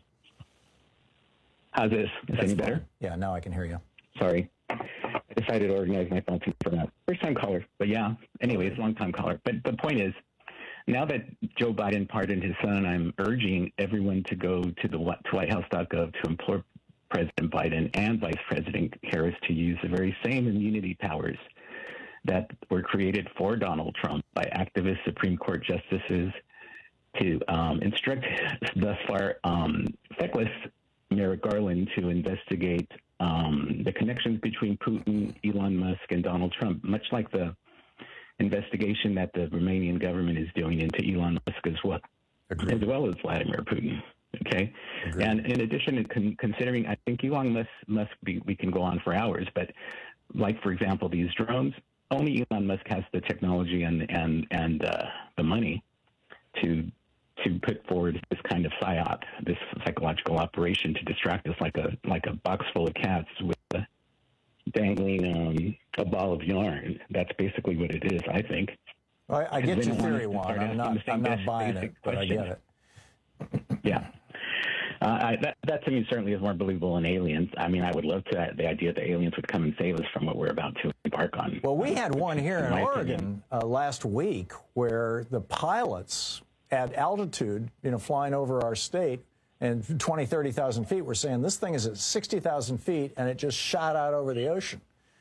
How's this? Is That's any better? fine. Yeah, now I can hear you. Sorry. I decided to organize my phone for that. First time caller, but yeah. Anyways, long time caller. But the point is, now that Joe Biden pardoned his son, I'm urging everyone to go to the to white house dot gov to implore President Biden and Vice President Harris to use the very same immunity powers that were created for Donald Trump by activist Supreme Court justices to um, instruct thus far um, feckless Merrick Garland to investigate um, the connections between Putin, Elon Musk, and Donald Trump, much like the investigation that the Romanian government is doing into Elon Musk as well, as well as Vladimir Putin. Okay, Agreed. And in addition to con- considering, I think Elon Musk must be. We can go on for hours, but like for example, these drones. Only Elon Musk has the technology and and and uh, the money to to put forward this kind of psyop, this psychological operation to distract us like a like a box full of cats with a dangling um, a ball of yarn. That's basically what it is, I think. Well, I, I get your theory, Juan. I'm not I'm not buying it, but I get it. Yeah. Uh, I, that, that to me certainly is more believable than aliens. I mean, I would love to the idea that aliens would come and save us from what we're about to embark on. Well, we had one here in, in Oregon uh, last week where the pilots at altitude, you know, flying over our state and twenty, thirty thousand feet were saying this thing is at sixty thousand feet and it just shot out over the ocean.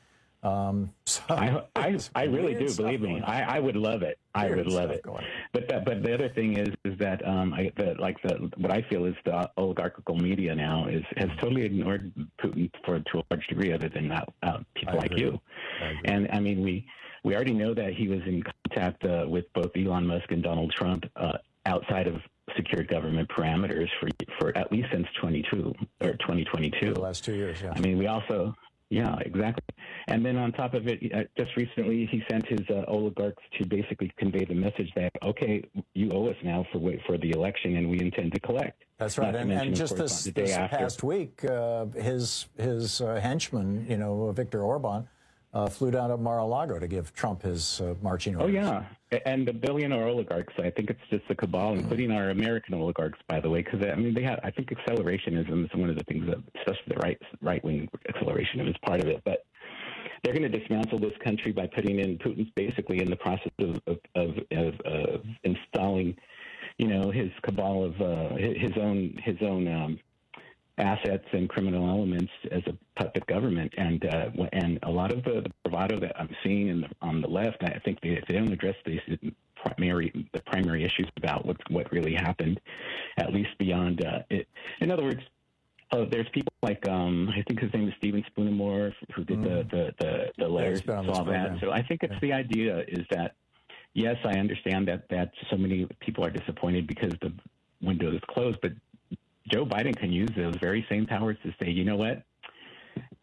Um, so I, I, I really do, believe me. I, I would love it. I would love it. But that, but the other thing is, is that um, I, the, like the what I feel is the oligarchical media now is has totally ignored Putin for to a large degree, other than uh, uh, people like you. I and I mean, we we already know that he was in contact uh, with both Elon Musk and Donald Trump uh, outside of secure government parameters for for at least since twenty-two or twenty twenty-two. The last two years, yeah. I mean, we also. Yeah, exactly. And then on top of it, uh, just recently he sent his uh, oligarchs to basically convey the message that, okay, you owe us now for for the election, and we intend to collect. That's right. Not And, mention, and just course, this, the day this after. past week, uh, his his uh, henchman, you know, Viktor Orban, uh, flew down to Mar-a-Lago to give Trump his uh, marching orders. Oh, yeah. And the billionaire oligarchs, I think it's just a cabal, including our American oligarchs, by the way, because, I mean, they have, I think accelerationism is one of the things that, especially the right, right-wing accelerationism is part of it. But they're going to dismantle this country by putting in Putin's basically in the process of, of, of, of, of installing, you know, his cabal of uh, his own, his own, um, assets and criminal elements as a puppet government, and uh, and a lot of the, the bravado that I'm seeing in the, on the left, I think they, they don't address these primary the primary issues about what what really happened, at least beyond uh, it. In other words, uh, there's people like um, I think his name is Stephen Spoonemore, who did mm. the, the the the letters yeah, and all that. So I think it's yeah. the idea is that yes, I understand that that so many people are disappointed because the window is closed, but Joe Biden can use those very same powers to say, you know what,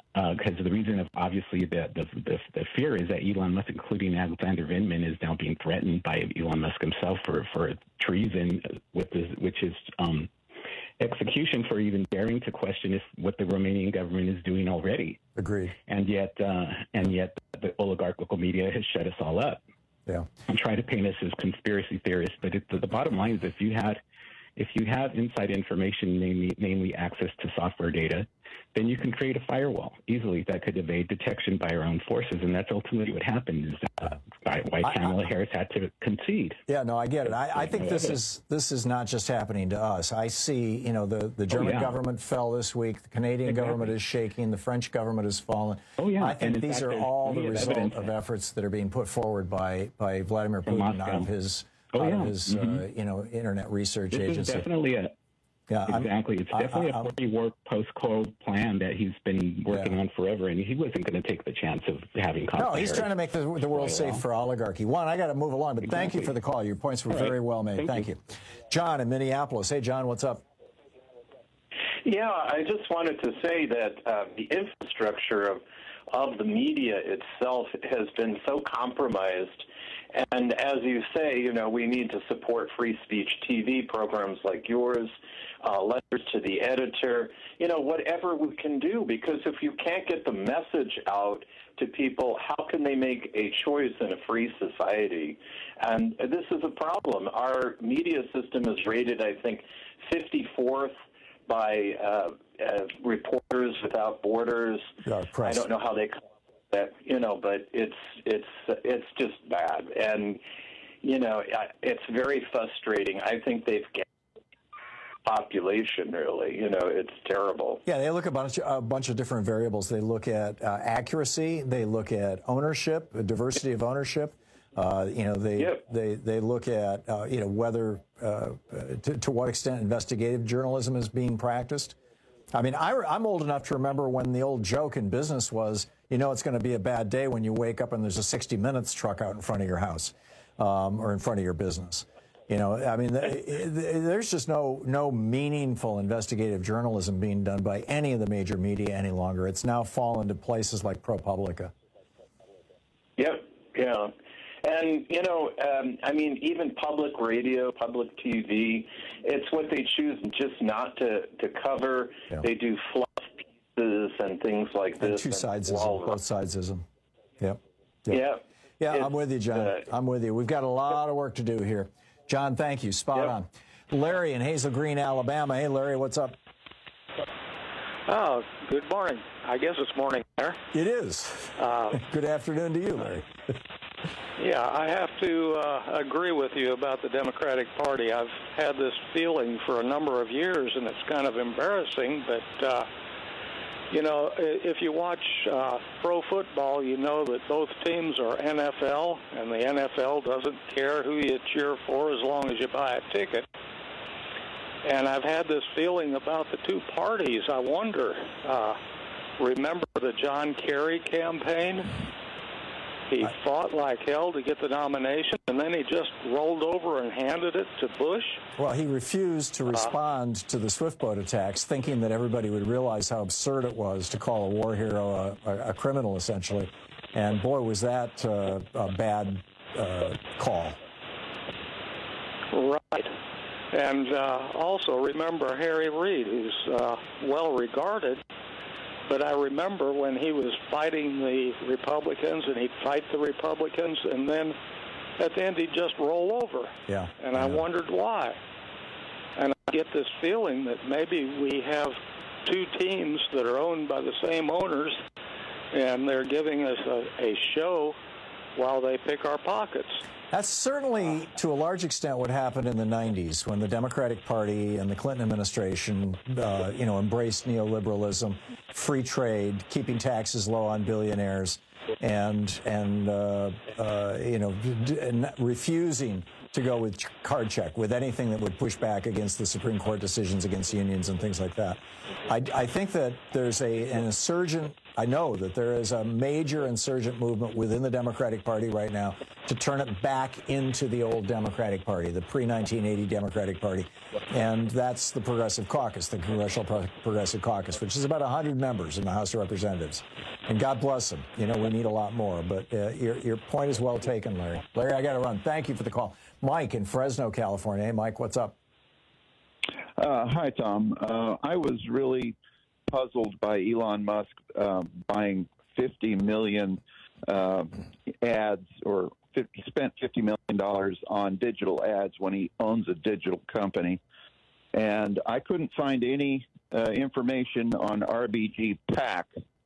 Because uh, the reason, of obviously, the, the the the fear is that Elon Musk, including Alexander Vindman, is now being threatened by Elon Musk himself for, for treason, with this, which is um, execution for even daring to question if what the Romanian government is doing already. Agreed. And yet, uh, and yet, the oligarchical media has shut us all up. Yeah. And try to paint us as conspiracy theorists, but it, the, the bottom line is, if you had, if you have inside information, namely, namely access to software data, then you can create a firewall easily that could evade detection by our own forces, and that's ultimately what happened. Is that why Kamala Harris had to concede? Yeah, no, I get it. I, I think this is this is not just happening to us. I see, you know, the the German oh, yeah. government fell this week. The Canadian exactly. government is shaking. The French government has fallen. Oh yeah, I think and these fact, are all the result evidence. of efforts that are being put forward by by Vladimir Putin out of his oh, out yeah. of his mm-hmm. uh, you know internet research this agency. Is definitely a Yeah, exactly. I'm, it's definitely I, I, a pre-war, post-cold plan that he's been working yeah. on forever, and he wasn't going to take the chance of having conflict. No, he's trying to make the, the world safe for oligarchy. Juan, I got to move along, but exactly. thank you for the call. Your points were All very right. well made. Thank, thank you. you. John in Minneapolis. Hey, John, what's up? Yeah, I just wanted to say that uh, the infrastructure of of the media itself has been so compromised. And as you say, you know, we need to support free speech T V programs like yours, uh, letters to the editor, you know, whatever we can do, because if you can't get the message out to people, how can they make a choice in a free society? And this is a problem. Our media system is rated, I think, fifty-fourth by uh, uh, Reporters Without Borders. Yeah, I don't know how they that, you know, but it's it's it's just bad, and you know, it's very frustrating. I think they've got population really, you know, it's terrible. Yeah, they look at a bunch, a bunch of different variables. They look at uh, accuracy, they look at ownership, diversity of ownership. Uh, you know, they yep. they they look at uh, you know whether uh, to, to what extent investigative journalism is being practiced. I mean, I, I'm old enough to remember when the old joke in business was, you know, it's going to be a bad day when you wake up and there's a sixty minutes truck out in front of your house um, or in front of your business. You know, I mean, there's just no no meaningful investigative journalism being done by any of the major media any longer. It's now fallen to places like ProPublica. Yep, yeah. And, you know, um, I mean, even public radio, public T V, it's what they choose just not to, to cover. Yeah. They do fluff pieces and things like and this. Two sidesism, both sidesism. Yep. yep. Yeah. Yeah, it's, I'm with you, John. Uh, I'm with you. We've got a lot of work to do here. John, thank you. Spot yep. on. Larry in Hazel Green, Alabama. Hey, Larry, what's up? Oh, good morning. I guess it's morning there. It is. Uh, good afternoon to you, Larry. Yeah, I have to uh, agree with you about the Democratic Party. I've had this feeling for a number of years, and it's kind of embarrassing, but, uh, you know, if you watch uh, pro football, you know that both teams are N F L, and the N F L doesn't care who you cheer for as long as you buy a ticket. And I've had this feeling about the two parties. I wonder, uh, remember the John Kerry campaign? He fought like hell to get the nomination, and then he just rolled over and handed it to Bush. Well, he refused to respond uh, to the Swift boat attacks, thinking that everybody would realize how absurd it was to call a war hero a, a, a criminal, essentially. And boy, was that uh, a bad uh, call. Right. And uh, also remember Harry Reid, who's uh, well regarded. But I remember when he was fighting the Republicans, and he'd fight the Republicans, and then at the end he'd just roll over. Yeah. And yeah. I wondered why. And I get this feeling that maybe we have two teams that are owned by the same owners, and they're giving us a, a show while they pick our pockets. That's certainly, to a large extent, what happened in the nineties when the Democratic Party and the Clinton administration, uh, you know, embraced neoliberalism, free trade, keeping taxes low on billionaires, and and uh, uh, you know, d- d- refusing to go with card check, with anything that would push back against the Supreme Court decisions against unions and things like that. I, I think that there's a, an insurgent, I know that there is a major insurgent movement within the Democratic Party right now to turn it back into the old Democratic Party, the pre nineteen eighty Democratic Party. And that's the Progressive Caucus, the Congressional Pro- Progressive Caucus, which is about one hundred members in the House of Representatives. And God bless them. You know, we need a lot more. But uh, your, your point is well taken, Larry. Larry, I got to run. Thank you for the call. Mike in Fresno, California. Hey, Mike, what's up? Uh, hi, Tom. Uh, I was really puzzled by Elon Musk uh, buying fifty million uh, ads, or fifty, spent fifty million dollars on digital ads when he owns a digital company. And I couldn't find any uh, information on R B G PAC,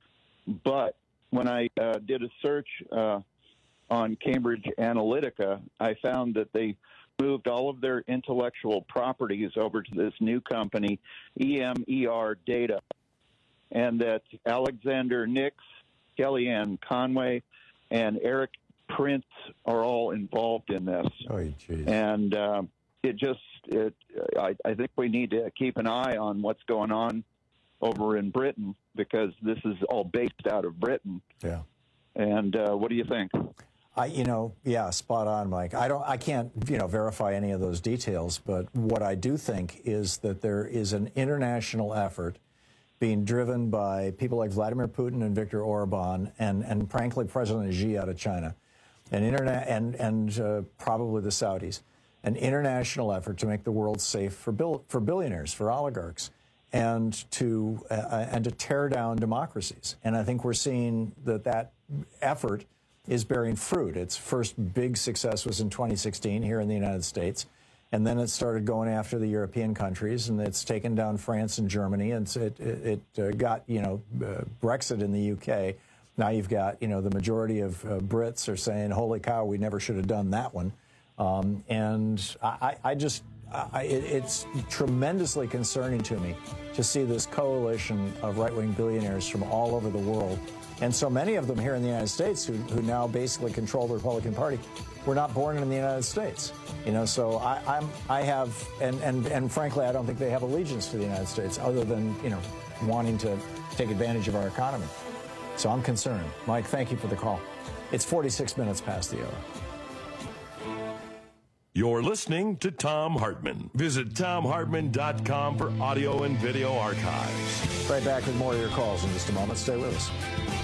but when I uh, did a search uh, on Cambridge Analytica, I found that they moved all of their intellectual properties over to this new company, E M E R Data, and that Alexander Nix, Kellyanne Conway, and Eric Prince are all involved in this. Oh, geez. And uh, it just, it, I, I think we need to keep an eye on what's going on over in Britain, because this is all based out of Britain. Yeah. And uh, what do you think? I, you know, yeah, spot on, Mike. I don't, I can't, you know, verify any of those details, but what I do think is that there is an international effort being driven by people like Vladimir Putin and Viktor Orban, and, and frankly, President Xi out of China, and internet, and and uh, probably the Saudis, an international effort to make the world safe for bill, for billionaires, for oligarchs, and to uh, and to tear down democracies. And I think we're seeing that that effort is bearing fruit. Its first big success was in twenty sixteen here in the United States, and then it started going after the European countries, and it's taken down France and Germany, and it it, it uh, got, you know, uh, Brexit in the U K. Now you've got, you know, the majority of uh, Brits are saying, "Holy cow, we never should have done that one," um, and I, I just. I, it, it's tremendously concerning to me to see this coalition of right-wing billionaires from all over the world, and so many of them here in the United States who, who now basically control the Republican Party were not born in the United States. You know, so I, I'm, I have, and, and, and frankly, I don't think they have allegiance to the United States other than, you know, wanting to take advantage of our economy. So I'm concerned. Mike, thank you for the call. It's forty-six minutes past the hour. You're listening to Thom Hartmann. Visit Thom Hartmann dot com for audio and video archives. Right back with more of your calls in just a moment. Stay with us.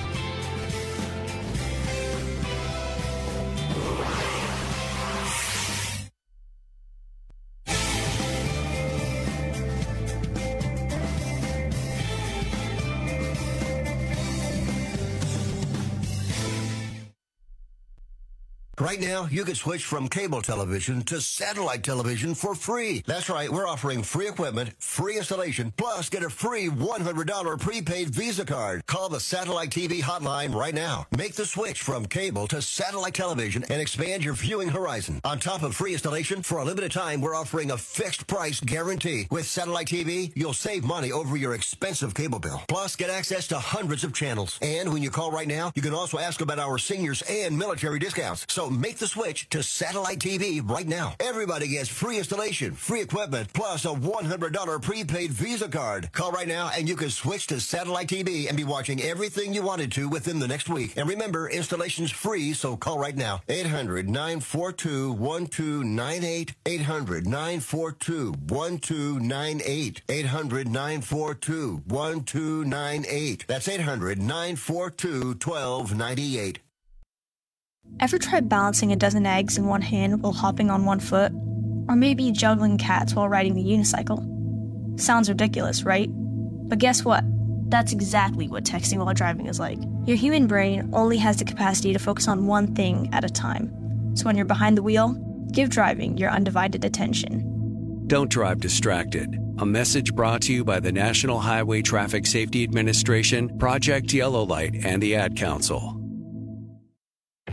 Right now, you can switch from cable television to satellite television for free. That's right, we're offering free equipment, free installation, plus get a free one hundred dollars prepaid Visa card. Call the Satellite T V hotline right now. Make the switch from cable to satellite television and expand your viewing horizon. On top of free installation, for a limited time, we're offering a fixed price guarantee. With Satellite T V, you'll save money over your expensive cable bill. Plus, get access to hundreds of channels. And when you call right now, you can also ask about our seniors and military discounts. So make the switch to Satellite T V right now. Everybody gets free installation, free equipment, plus a one hundred dollars prepaid Visa card. Call right now and you can switch to Satellite T V and be watching everything you wanted to within the next week. And remember, installation's free, so call right now. eight hundred, nine four two, one two nine eight. eight hundred, nine four two, one two nine eight. eight hundred, nine four two, one two nine eight. That's eight hundred, nine four two, one two nine eight. Ever tried balancing a dozen eggs in one hand while hopping on one foot? Or maybe juggling cats while riding the unicycle? Sounds ridiculous, right? But guess what? That's exactly what texting while driving is like. Your human brain only has the capacity to focus on one thing at a time. So when you're behind the wheel, give driving your undivided attention. Don't drive distracted. A message brought to you by the National Highway Traffic Safety Administration, Project Yellow Light, and the Ad Council. Earl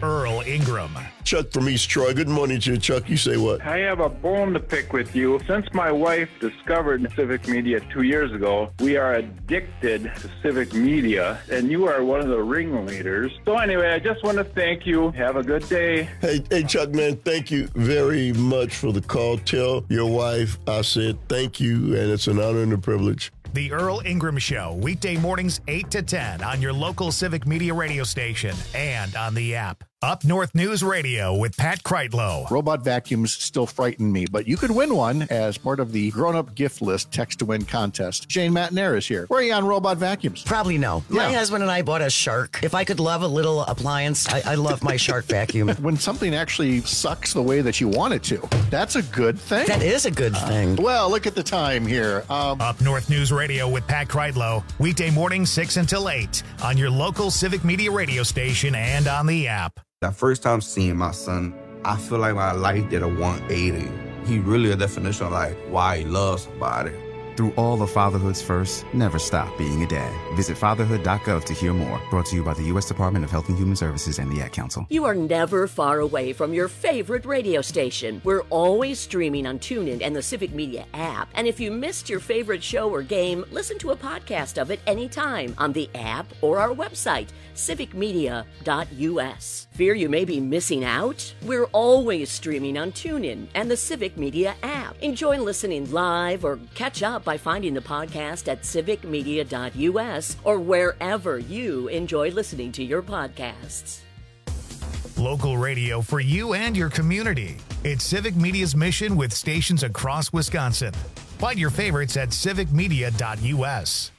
Ingram. Chuck from East Troy. Good morning to you, Chuck. You say what? I have a bone to pick with you. Since my wife discovered civic media two years ago, we are addicted to civic media, and you are one of the ringleaders. So anyway, I just want to thank you. Have a good day. Hey, hey, Chuck, man, thank you very much for the call. Tell your wife I said thank you, and it's an honor and a privilege. The Earl Ingram Show, weekday mornings eight to ten on your local Civic Media radio station and on the app. Up North News Radio with Pat Kreitlow. Robot vacuums still frighten me, but you could win one as part of the grown-up gift list text-to-win contest. Shane Matnair is here. Where are you on robot vacuums? Probably no. Yeah. My husband and I bought a Shark. If I could love a little appliance, I, I love my Shark vacuum. When something actually sucks the way that you want it to, that's a good thing. That is a good thing. Uh, well, look at the time here. Um, Up North News Radio with Pat Kreitlow, weekday mornings six until eight on your local Civic Media radio station and on the app. That first time seeing my son, I feel like my life did a one eighty. He really a definition of like why he loves somebody. Through all of fatherhood's first, never stop being a dad. Visit fatherhood dot gov to hear more. Brought to you by the U S Department of Health and Human Services and the Ad Council. You are never far away from your favorite radio station. We're always streaming on TuneIn and the Civic Media app. And if you missed your favorite show or game, listen to a podcast of it anytime on the app or our website, civic media dot u s. Fear you may be missing out? We're always streaming on TuneIn and the Civic Media app. Enjoy listening live or catch up by finding the podcast at civic media dot u s or wherever you enjoy listening to your podcasts. Local radio for you and your community. It's Civic Media's mission with stations across Wisconsin. Find your favorites at civic media dot u s.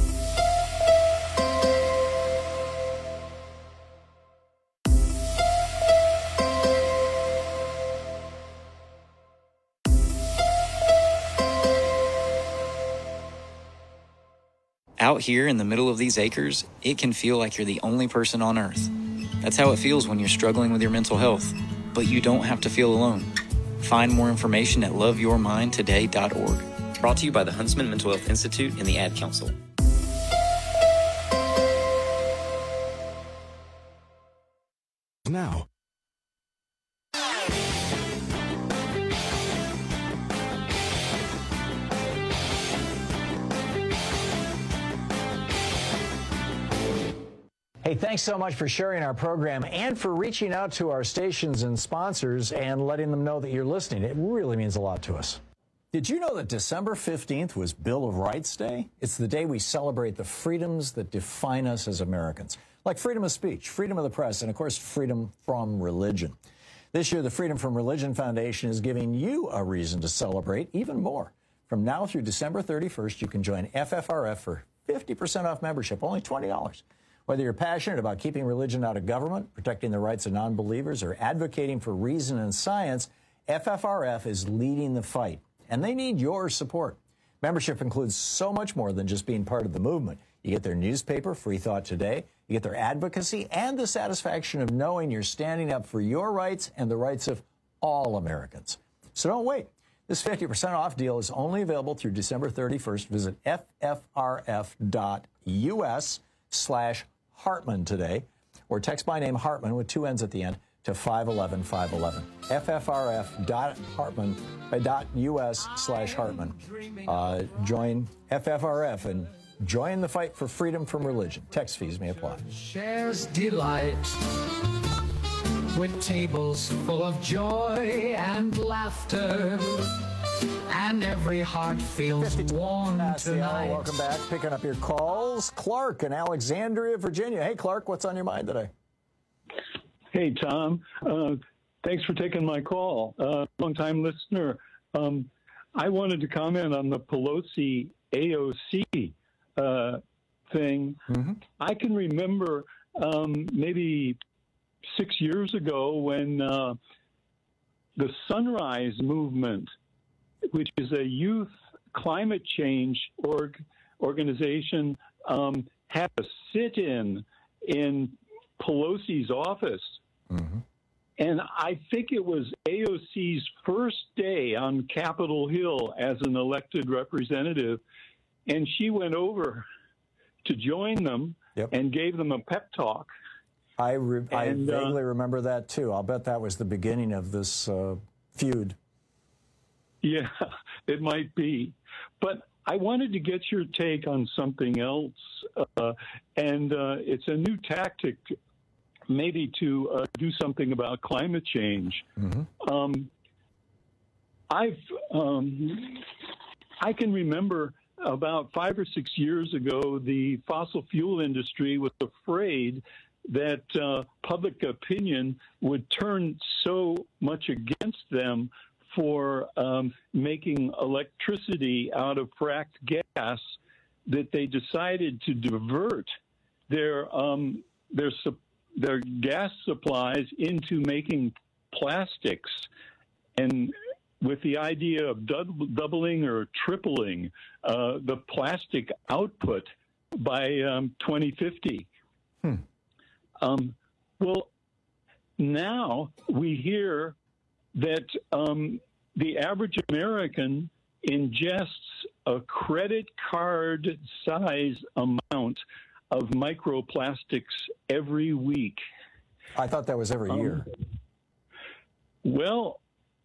Out here in the middle of these acres, it can feel like you're the only person on earth. That's how it feels when you're struggling with your mental health. But you don't have to feel alone. Find more information at love your mind today dot org. Brought to you by the Huntsman Mental Health Institute and the Ad Council. Now. Hey, thanks so much for sharing our program and for reaching out to our stations and sponsors and letting them know that you're listening. It really means a lot to us. Did you know that December fifteenth was Bill of Rights Day? It's the day we celebrate the freedoms that define us as Americans, like freedom of speech, freedom of the press, and, of course, freedom from religion. This year, the Freedom from Religion Foundation is giving you a reason to celebrate even more. From now through December thirty-first, you can join F F R F for fifty percent off membership, only twenty dollars. Whether you're passionate about keeping religion out of government, protecting the rights of non-believers, or advocating for reason and science, F F R F is leading the fight, and they need your support. Membership includes so much more than just being part of the movement. You get their newspaper, Free Thought Today, you get their advocacy, and the satisfaction of knowing you're standing up for your rights and the rights of all Americans. So don't wait. This fifty percent off deal is only available through December thirty-first. Visit F F R F dot U S slash Hartman today, or text my name Hartman with two N's at the end to five one one five one one. F F R F dot Hartman dot U S slash Hartman. Uh, join F F R F and join the fight for freedom from religion. Text fees may apply. Shares delight with tables full of joy and laughter. And every heart feels warm tonight. Welcome back. Picking up your calls. Clark in Alexandria, Virginia. Hey, Clark, what's on your mind today? Hey, Tom. Uh, thanks for taking my call. Uh, long-time listener. Um, I wanted to comment on the Pelosi A O C uh, thing. Mm-hmm. I can remember um, maybe six years ago when uh, the Sunrise Movement, which is a youth climate change org, organization, um, had a sit-in in Pelosi's office. Mm-hmm. And I think it was A O C's first day on Capitol Hill as an elected representative, and she went over to join them yep. and gave them a pep talk. I, re- I And, uh, vaguely remember that, too. I'll bet that was the beginning of this uh, feud. Yeah, it might be. But I wanted to get your take on something else, uh, and uh, it's a new tactic maybe to uh, do something about climate change. Mm-hmm. Um, I've um, I can remember about five or six years ago, the fossil fuel industry was afraid that uh, public opinion would turn so much against them for um, making electricity out of fracked gas that they decided to divert their um, their their gas supplies into making plastics, and with the idea of dub- doubling or tripling uh, the plastic output by um, twenty fifty. Hmm. Um, well, now we hear that um, the average American ingests a credit card size amount of microplastics every week. I thought that was every um, year. Well,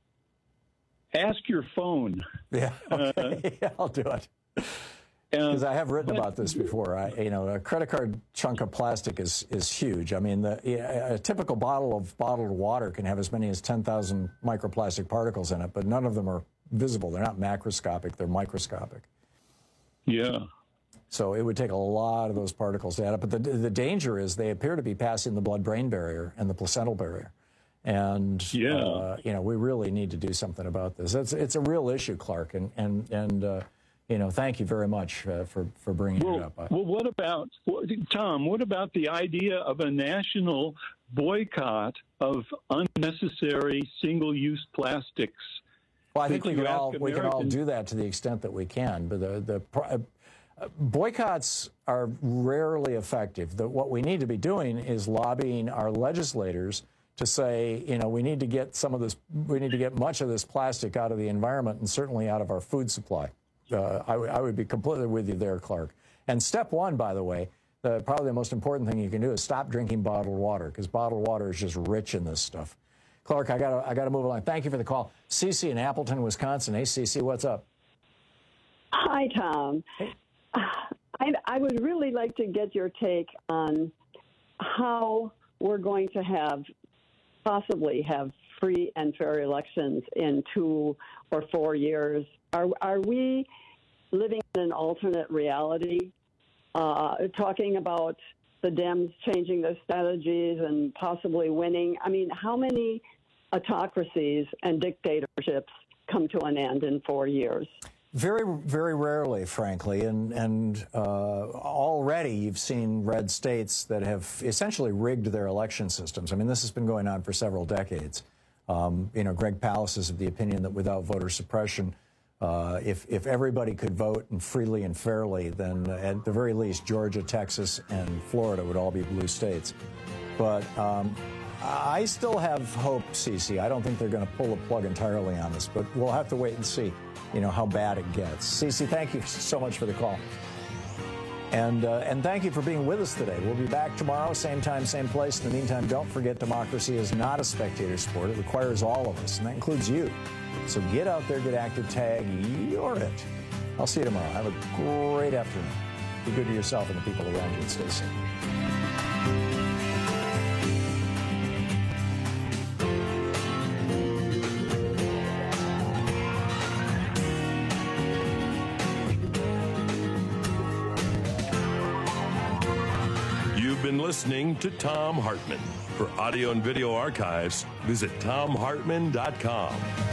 ask your phone. Yeah, okay. uh, I'll do it. Because I have written but, about this before. I, you know, a credit card chunk of plastic is is huge. I mean, the, a typical bottle of bottled water can have as many as ten thousand microplastic particles in it, but none of them are visible. They're not macroscopic. They're microscopic. Yeah. So it would take a lot of those particles to add up. But the, the danger is they appear to be passing the blood-brain barrier and the placental barrier. And, yeah. uh, you know, we really need to do something about this. It's, it's a real issue, Clark, and, and, and uh, you know, thank you very much uh, for, for bringing well, it up. I, well, what about, Tom, what about the idea of a national boycott of unnecessary single-use plastics? Well, I think we can, all, we can all do that to the extent that we can, but the, the uh, boycotts are rarely effective. The, what we need to be doing is lobbying our legislators to say, you know, we need to get some of this, we need to get much of this plastic out of the environment and certainly out of our food supply. Uh, I, w- I would be completely with you there, Clark. And step one, by the way, the, probably the most important thing you can do is stop drinking bottled water, because bottled water is just rich in this stuff. Clark, I got I got to move along. Thank you for the call. Cece in Appleton, Wisconsin. Hey, Cece, what's up? Hi, Tom. Hey. I, I would really like to get your take on how we're going to have, possibly have free and fair elections in two or four years. Are, are we living in an alternate reality, uh, talking about the Dems changing their strategies and possibly winning? I mean, how many autocracies and dictatorships come to an end in four years? Very, very rarely, frankly, and and uh, already you've seen red states that have essentially rigged their election systems. I mean, this has been going on for several decades. Um, you know, Greg Palast is of the opinion that without voter suppression, uh, if if everybody could vote and freely and fairly, then at the very least, Georgia, Texas, and Florida would all be blue states. But um, I still have hope, Cece. I don't think they're going to pull the plug entirely on this, but we'll have to wait and see, you know, how bad it gets. Cece, thank you so much for the call. And, uh, and thank you for being with us today. We'll be back tomorrow, same time, same place. In the meantime, don't forget democracy is not a spectator sport. It requires all of us, and that includes you. So get out there, get active, tag, you're it. I'll see you tomorrow. Have a great afternoon. Be good to yourself and the people around you, and stay safe. Been listening to Thom Hartmann. For audio and video archives, visit thom hartmann dot com.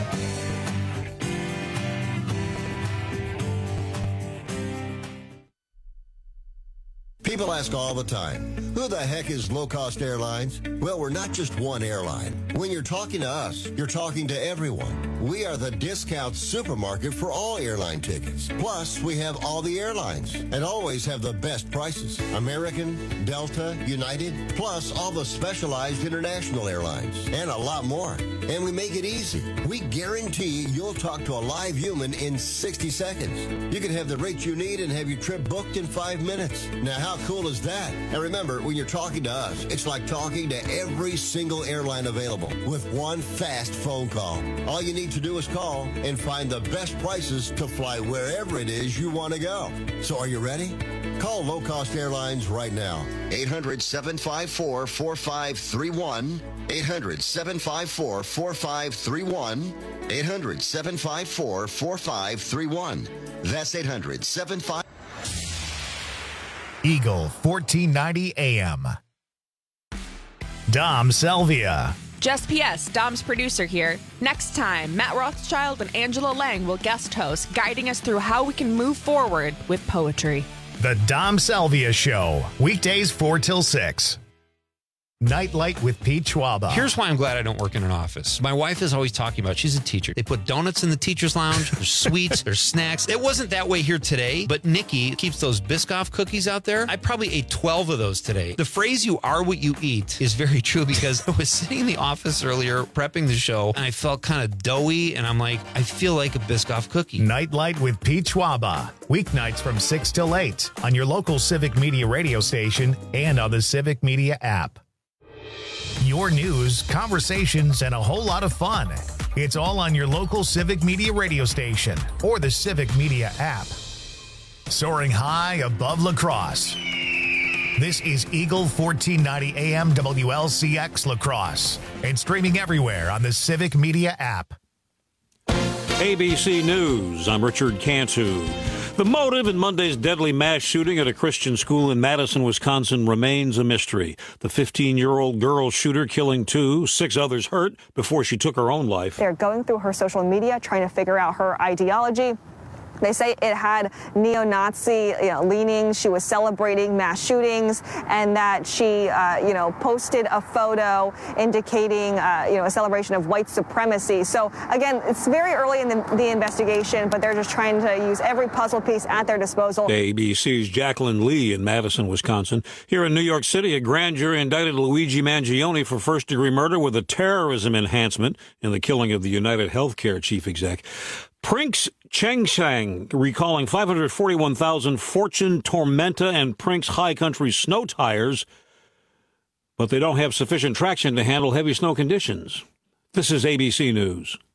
People ask all the time, who the heck is Low Cost Airlines? Well, we're not just one airline. When you're talking to us, you're talking to everyone. We are the discount supermarket for all airline tickets. Plus, we have all the airlines and always have the best prices. American, Delta, United, plus all the specialized international airlines and a lot more. And we make it easy. We guarantee you'll talk to a live human in sixty seconds. You can have the rate you need and have your trip booked in five minutes. Now, how cool is that? And remember, when you're talking to us, it's like talking to every single airline available with one fast phone call. All you need to do is call and find the best prices to fly wherever it is you want to go. So are you ready? Call Low Cost Airlines right now. eight hundred, seven five four, four five three one. eight hundred, seven five four, four five three one. eight hundred, seven five four, four five three one. That's eight hundred, seven five four. Eagle fourteen ninety A M. Dom Selvia. Just P S, Dom's producer here. Next time, Matt Rothschild and Angela Lang will guest host, guiding us through how we can move forward with poetry. The Dom Selvia Show, weekdays four till six. Nightlight with Pete Schwaba. Here's why I'm glad I don't work in an office. My wife is always talking about, she's a teacher. They put donuts in the teacher's lounge. There's sweets. There's snacks. It wasn't that way here today, but Nikki keeps those Biscoff cookies out there. I probably ate twelve of those today. The phrase, you are what you eat, is very true because I was sitting in the office earlier prepping the show and I felt kind of doughy and I'm like, I feel like a Biscoff cookie. Nightlight with Pete Schwaba. Weeknights from six till eight on your local Civic Media radio station and on the Civic Media app. Your news, conversations, and a whole lot of fun. It's all on your local Civic Media radio station or the Civic Media app. Soaring high above La Crosse. This is Eagle fourteen ninety A M W L C X La Crosse and streaming everywhere on the Civic Media app. A B C News, I'm Richard Cantu. The motive in Monday's deadly mass shooting at a Christian school in Madison, Wisconsin remains a mystery. The fifteen-year-old girl shooter killing two, six others hurt before she took her own life. They're going through her social media, trying to figure out her ideology. They say it had neo-Nazi you know, leanings. She was celebrating mass shootings, and that she, uh, you know, posted a photo indicating, uh, you know, a celebration of white supremacy. So again, it's very early in the, the investigation, but they're just trying to use every puzzle piece at their disposal. A B C's Jacqueline Lee in Madison, Wisconsin. Here in New York City, a grand jury indicted Luigi Mangione for first-degree murder with a terrorism enhancement in the killing of the United Healthcare chief exec. Brinks Chengsang recalling five hundred forty-one thousand Fortune, Tormenta, and Brinks High Country snow tires, but they don't have sufficient traction to handle heavy snow conditions. This is A B C News.